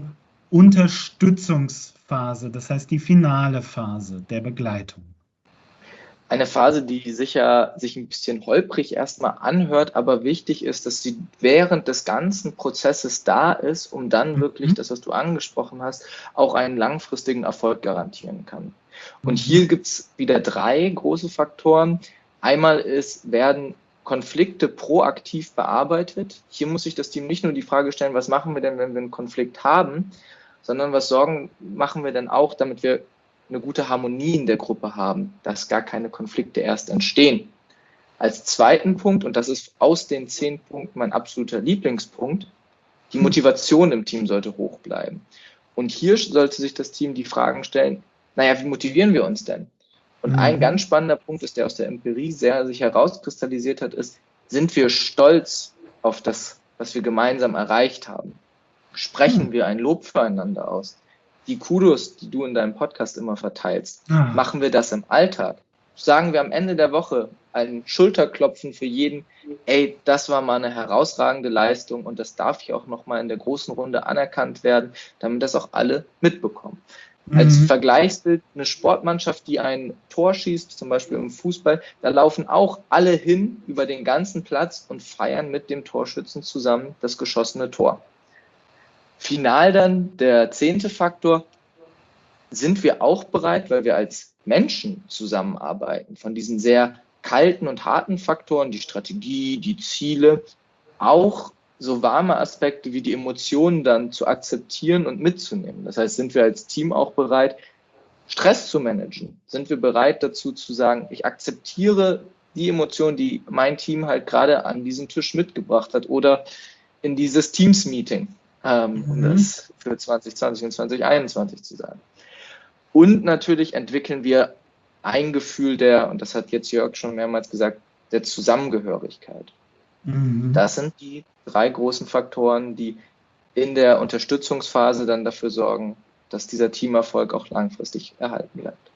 Unterstützungsphase, das heißt die finale Phase der Begleitung? Eine Phase, die sicher sich ein bisschen holprig erstmal anhört, aber wichtig ist, dass sie während des ganzen Prozesses da ist, um dann wirklich, das, was du angesprochen hast, auch einen langfristigen Erfolg garantieren kann. Und hier gibt es wieder drei große Faktoren. Einmal ist, werden Konflikte proaktiv bearbeitet. Hier muss sich das Team nicht nur die Frage stellen, was machen wir denn, wenn wir einen Konflikt haben, sondern was Sorgen machen wir denn auch, damit wir eine gute Harmonie in der Gruppe haben, dass gar keine Konflikte erst entstehen. Als zweiten Punkt, und das ist aus den zehn Punkten mein absoluter Lieblingspunkt, die Motivation im Team sollte hoch bleiben. Und hier sollte sich das Team die Fragen stellen, naja, wie motivieren wir uns denn? Und mhm. ein ganz spannender Punkt ist, der aus der Empirie sehr sich herauskristallisiert hat, ist, sind wir stolz auf das, was wir gemeinsam erreicht haben? Sprechen mhm. wir ein Lob füreinander aus? Die Kudos, die du in deinem Podcast immer verteilst, ah. machen wir das im Alltag? Sagen wir am Ende der Woche ein Schulterklopfen für jeden, ey, das war mal eine herausragende Leistung und das darf hier auch nochmal in der großen Runde anerkannt werden, damit das auch alle mitbekommen. Mhm. Als Vergleichsbild eine Sportmannschaft, die ein Tor schießt, zum Beispiel im Fußball, da laufen auch alle hin über den ganzen Platz und feiern mit dem Torschützen zusammen das geschossene Tor. Final dann der zehnte Faktor, sind wir auch bereit, weil wir als Menschen zusammenarbeiten, von diesen sehr kalten und harten Faktoren, die Strategie, die Ziele, auch so warme Aspekte wie die Emotionen dann zu akzeptieren und mitzunehmen. Das heißt, sind wir als Team auch bereit, Stress zu managen? Sind wir bereit dazu zu sagen, ich akzeptiere die Emotionen, die mein Team halt gerade an diesen Tisch mitgebracht hat oder in dieses Teams-Meeting, ähm, um mhm. das für zwanzig zwanzig und zwanzig einundzwanzig zu sagen. Und natürlich entwickeln wir ein Gefühl der, und das hat jetzt Jörg schon mehrmals gesagt, der Zusammengehörigkeit. Mhm. Das sind die drei großen Faktoren, die in der Unterstützungsphase dann dafür sorgen, dass dieser Teamerfolg auch langfristig erhalten bleibt.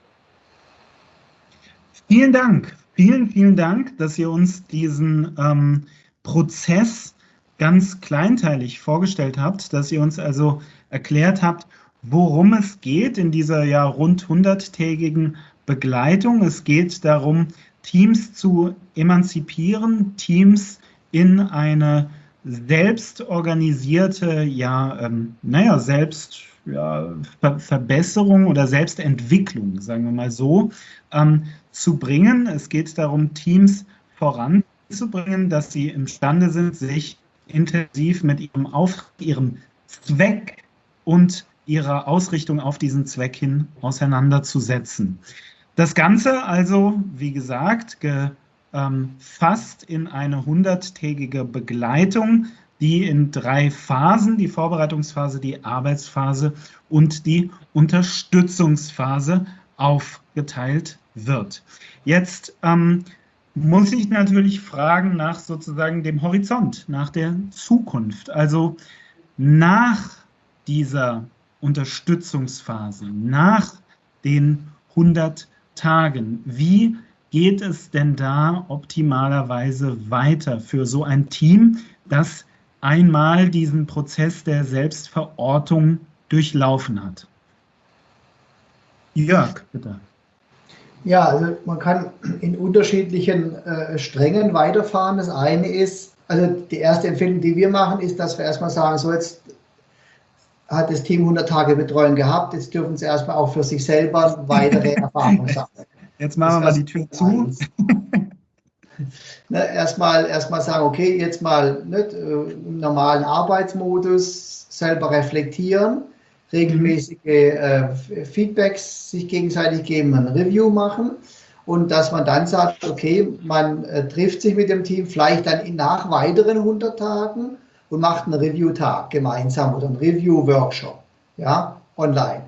Vielen Dank, vielen, vielen Dank, dass ihr uns diesen ähm, Prozess ganz kleinteilig vorgestellt habt, dass ihr uns also erklärt habt, worum es geht in dieser ja rund hunderttägigen Begleitung. Es geht darum, Teams zu emanzipieren, Teams in eine selbstorganisierte, ja, ähm, naja, Selbst, ja, Ver Verbesserung oder Selbstentwicklung, sagen wir mal so, ähm, zu bringen. Es geht darum, Teams voranzubringen, dass sie imstande sind, sich intensiv mit ihrem Auftrag, ihrem Zweck und ihrer Ausrichtung auf diesen Zweck hin auseinanderzusetzen. Das Ganze also, wie gesagt, gefasst in eine hunderttägige Begleitung, die in drei Phasen, die Vorbereitungsphase, die Arbeitsphase und die Unterstützungsphase aufgeteilt wird. Jetzt ähm, muss ich natürlich fragen nach sozusagen dem Horizont, nach der Zukunft. Also nach dieser Unterstützungsphase, nach den hundert Tagen. Wie geht es denn da optimalerweise weiter für so ein Team, das einmal diesen Prozess der Selbstverortung durchlaufen hat? Jörg, bitte. Ja, also man kann in unterschiedlichen äh, Strängen weiterfahren. Das eine ist, also die erste Empfehlung, die wir machen, ist, dass wir erstmal sagen, so jetzt hat das Team hundert Tage Betreuung gehabt, jetzt dürfen sie erstmal auch für sich selber weitere Erfahrungen sammeln. Jetzt machen wir mal die Tür zu. Ne, erstmal, erstmal sagen, okay, jetzt mal nicht, äh, im normalen Arbeitsmodus selber reflektieren, regelmäßige äh, Feedbacks sich gegenseitig geben, ein Review machen und dass man dann sagt, okay, man äh, trifft sich mit dem Team vielleicht dann in, nach weiteren hundert Tagen und macht einen Review-Tag gemeinsam oder einen Review-Workshop, ja, online.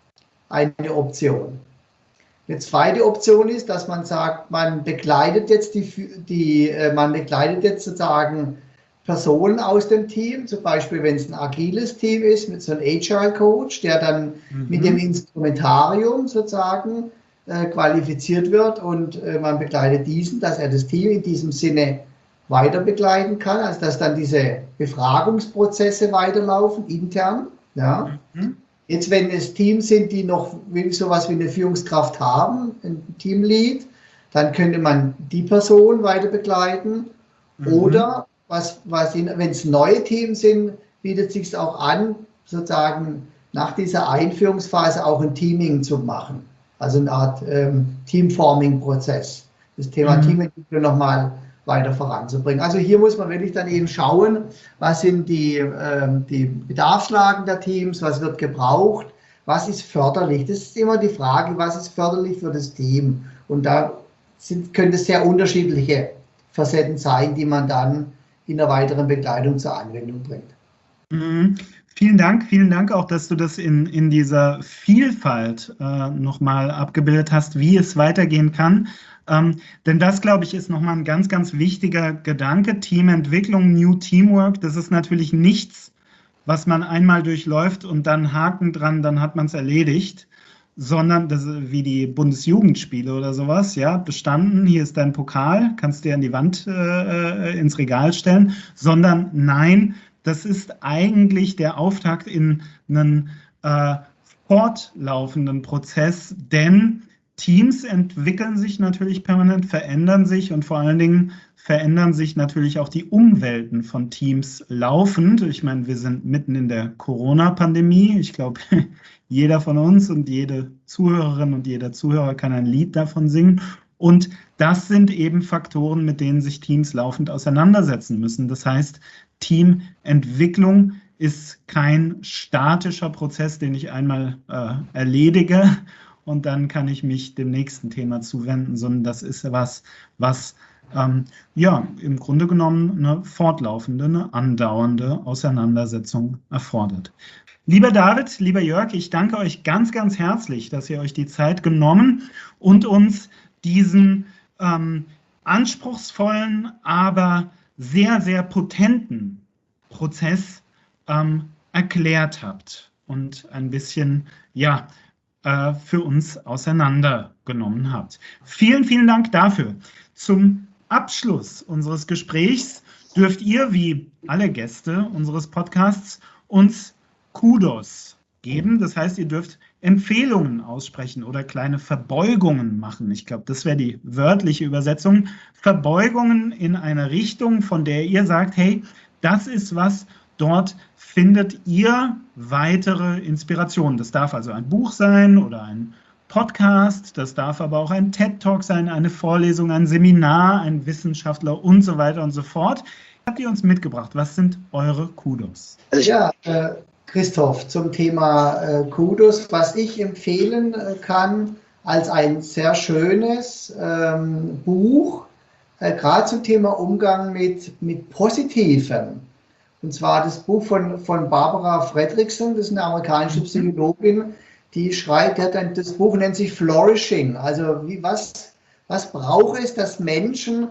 Eine Option. Eine zweite Option ist, dass man sagt, man begleitet jetzt die, die man begleitet jetzt sozusagen Personen aus dem Team, zum Beispiel wenn es ein agiles Team ist, mit so einem Agile Coach, der dann mhm. mit dem Instrumentarium sozusagen äh, qualifiziert wird und äh, man begleitet diesen, dass er das Team in diesem Sinne weiter begleiten kann, also dass dann diese Befragungsprozesse weiterlaufen, intern. Ja. Mhm. Jetzt, wenn es Teams sind, die noch sowas wie eine Führungskraft haben, ein Teamlead, dann könnte man die Person weiter begleiten. Mhm. Oder, was, was wenn es neue Teams sind, bietet es sich auch an, sozusagen nach dieser Einführungsphase auch ein Teaming zu machen. Also eine Art ähm, Teamforming-Prozess. Das Thema mhm. Teamentwicklung nochmal weiter voranzubringen. Also hier muss man wirklich dann eben schauen, was sind die, ähm, die Bedarfslagen der Teams, was wird gebraucht, was ist förderlich. Das ist immer die Frage, was ist förderlich für das Team. Und da sind, können es sehr unterschiedliche Facetten sein, die man dann in der weiteren Begleitung zur Anwendung bringt. Mhm. Vielen Dank, vielen Dank auch, dass du das in, in dieser Vielfalt äh, nochmal abgebildet hast, wie es weitergehen kann. Ähm, denn das, glaube ich, ist nochmal ein ganz, ganz wichtiger Gedanke. Teamentwicklung, New Teamwork, das ist natürlich nichts, was man einmal durchläuft und dann Haken dran, dann hat man es erledigt, sondern das ist wie die Bundesjugendspiele oder sowas, ja, bestanden, hier ist dein Pokal, kannst du dir an die Wand äh, ins Regal stellen, sondern nein, das ist eigentlich der Auftakt in einen äh, fortlaufenden Prozess, denn Teams entwickeln sich natürlich permanent, verändern sich und vor allen Dingen verändern sich natürlich auch die Umwelten von Teams laufend. Ich meine, wir sind mitten in der Corona-Pandemie. Ich glaube, jeder von uns und jede Zuhörerin und jeder Zuhörer kann ein Lied davon singen. Und das sind eben Faktoren, mit denen sich Teams laufend auseinandersetzen müssen. Das heißt, Teamentwicklung ist kein statischer Prozess, den ich einmal äh, erledige und dann kann ich mich dem nächsten Thema zuwenden, sondern das ist was, was ähm, ja im Grunde genommen eine fortlaufende, eine andauernde Auseinandersetzung erfordert. Lieber David, lieber Jörg, ich danke euch ganz, ganz herzlich, dass ihr euch die Zeit genommen und uns diesen ähm, anspruchsvollen, aber sehr, sehr potenten Prozess ähm, erklärt habt und ein bisschen, ja, äh, für uns auseinandergenommen habt. Vielen, vielen Dank dafür. Zum Abschluss unseres Gesprächs dürft ihr, wie alle Gäste unseres Podcasts, uns Kudos geben. Das heißt, ihr dürft Empfehlungen aussprechen oder kleine Verbeugungen machen. Ich glaube, das wäre die wörtliche Übersetzung. Verbeugungen in eine Richtung, von der ihr sagt, hey, das ist was, dort findet ihr weitere Inspirationen. Das darf also ein Buch sein oder ein Podcast, das darf aber auch ein TED-Talk sein, eine Vorlesung, ein Seminar, ein Wissenschaftler und so weiter und so fort. Habt ihr uns mitgebracht? Was sind eure Kudos? Also ja, äh, Christoph, zum Thema äh, Kudos, was ich empfehlen äh, kann als ein sehr schönes ähm, Buch, äh, gerade zum Thema Umgang mit, mit Positivem. Und zwar das Buch von, von Barbara Fredrickson, das ist eine amerikanische Psychologin, die schreibt, die hat ein, das Buch nennt sich Flourishing. Also wie, was, was braucht es, dass Menschen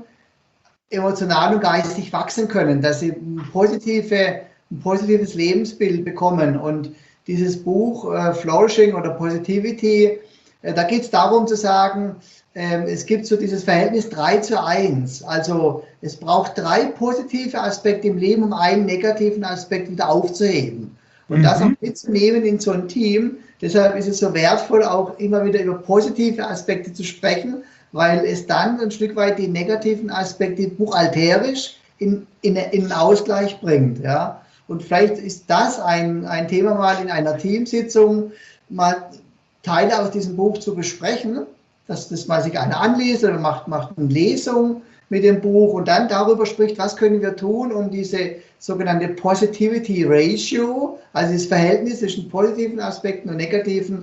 emotional und geistig wachsen können, dass sie ein, positive, ein positives Lebensbild bekommen. Und dieses Buch äh, Flourishing oder Positivity, äh, da geht es darum zu sagen, äh, es gibt so dieses Verhältnis drei zu eins. Also es braucht drei positive Aspekte im Leben, um einen negativen Aspekt wieder aufzuheben. Und mhm. das auch mitzunehmen in so ein Team. Deshalb ist es so wertvoll, auch immer wieder über positive Aspekte zu sprechen, weil es dann ein Stück weit die negativen Aspekte buchhalterisch in, in, in einen Ausgleich bringt. Ja? Und vielleicht ist das ein, ein Thema, mal in einer Teamsitzung mal Teile aus diesem Buch zu besprechen, dass das mal sich einer anliest oder macht, macht eine Lesung mit dem Buch und dann darüber spricht, was können wir tun, um diese sogenannte Positivity Ratio, also das Verhältnis zwischen positiven Aspekten und negativen,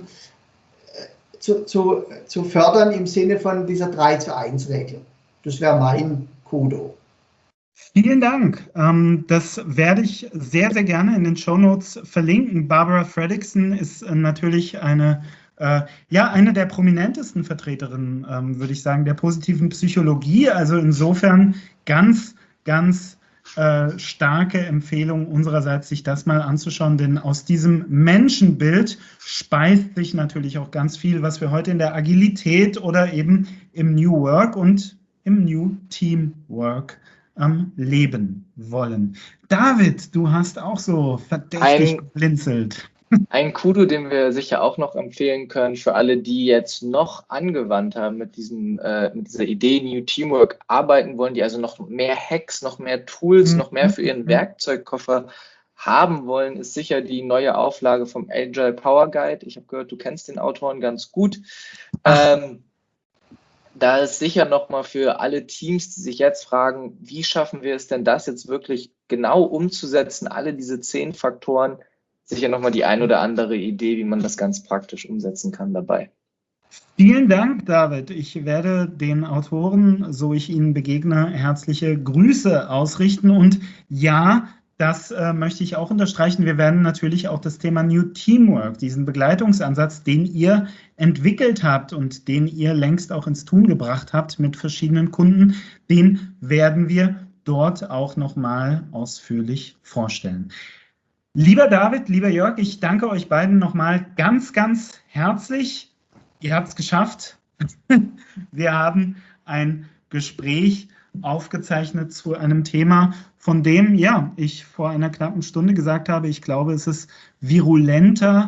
zu, zu, zu fördern im Sinne von dieser drei zu eins Regel. Das wäre mein Kudo. Vielen Dank. Das werde ich sehr, sehr gerne in den Shownotes verlinken. Barbara Fredrickson ist natürlich eine Äh, ja, eine der prominentesten Vertreterinnen, ähm, würde ich sagen, der positiven Psychologie. Also insofern ganz, ganz äh, starke Empfehlung unsererseits, sich das mal anzuschauen, denn aus diesem Menschenbild speist sich natürlich auch ganz viel, was wir heute in der Agilität oder eben im New Work und im New Teamwork am Leben wollen. David, du hast auch so verdächtig geblinzelt. Ein Kudo, den wir sicher auch noch empfehlen können für alle, die jetzt noch angewandter mit, diesem, äh, mit dieser Idee New Teamwork arbeiten wollen, die also noch mehr Hacks, noch mehr Tools, mhm. noch mehr für ihren Werkzeugkoffer haben wollen, ist sicher die neue Auflage vom Agile Power Guide. Ich habe gehört, du kennst den Autoren ganz gut. Ähm, da ist sicher nochmal für alle Teams, die sich jetzt fragen, wie schaffen wir es denn, das jetzt wirklich genau umzusetzen, alle diese zehn Faktoren, sicher nochmal die ein oder andere Idee, wie man das ganz praktisch umsetzen kann dabei. Vielen Dank, David. Ich werde den Autoren, so ich ihnen begegne, herzliche Grüße ausrichten. Und ja, das äh, möchte ich auch unterstreichen. Wir werden natürlich auch das Thema New Teamwork, diesen Begleitungsansatz, den ihr entwickelt habt und den ihr längst auch ins Tun gebracht habt mit verschiedenen Kunden, den werden wir dort auch nochmal ausführlich vorstellen. Lieber David, lieber Jörg, ich danke euch beiden nochmal ganz, ganz herzlich. Ihr habt es geschafft. Wir haben ein Gespräch aufgezeichnet zu einem Thema, von dem ja, ich vor einer knappen Stunde gesagt habe, ich glaube, es ist virulenter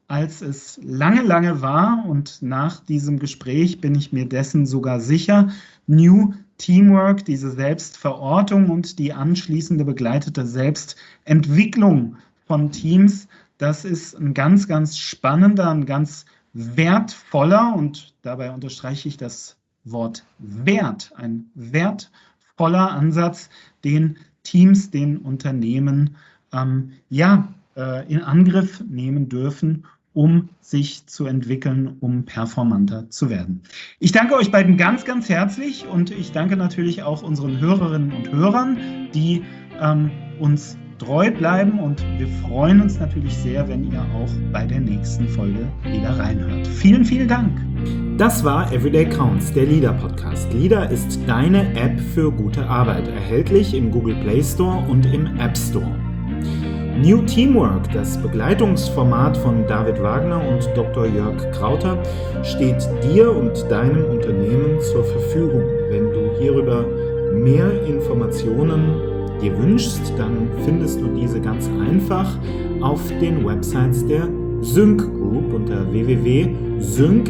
als es lange, lange war, und nach diesem Gespräch bin ich mir dessen sogar sicher. New Teamwork, diese Selbstverortung und die anschließende begleitete Selbstentwicklung von Teams, das ist ein ganz, ganz spannender, ein ganz wertvoller, und dabei unterstreiche ich das Wort Wert, ein wertvoller Ansatz, den Teams, den Unternehmen ähm, ja, äh, in Angriff nehmen dürfen, um sich zu entwickeln, um performanter zu werden. Ich danke euch beiden ganz, ganz herzlich, und ich danke natürlich auch unseren Hörerinnen und Hörern, die ähm, uns treu bleiben, und wir freuen uns natürlich sehr, wenn ihr auch bei der nächsten Folge wieder reinhört. Vielen, vielen Dank. Das war Everyday Counts, der Leader Podcast. Leader ist deine App für gute Arbeit, erhältlich im Google Play Store und im App Store. New Teamwork, das Begleitungsformat von David Wagner und Doktor Jörg Krauter, steht dir und deinem Unternehmen zur Verfügung. Wenn du hierüber mehr Informationen dir wünschst, dann findest du diese ganz einfach auf den Websites der Sync Group unter w w w punkt sync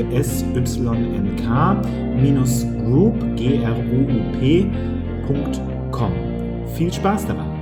group punkt com. Viel Spaß dabei!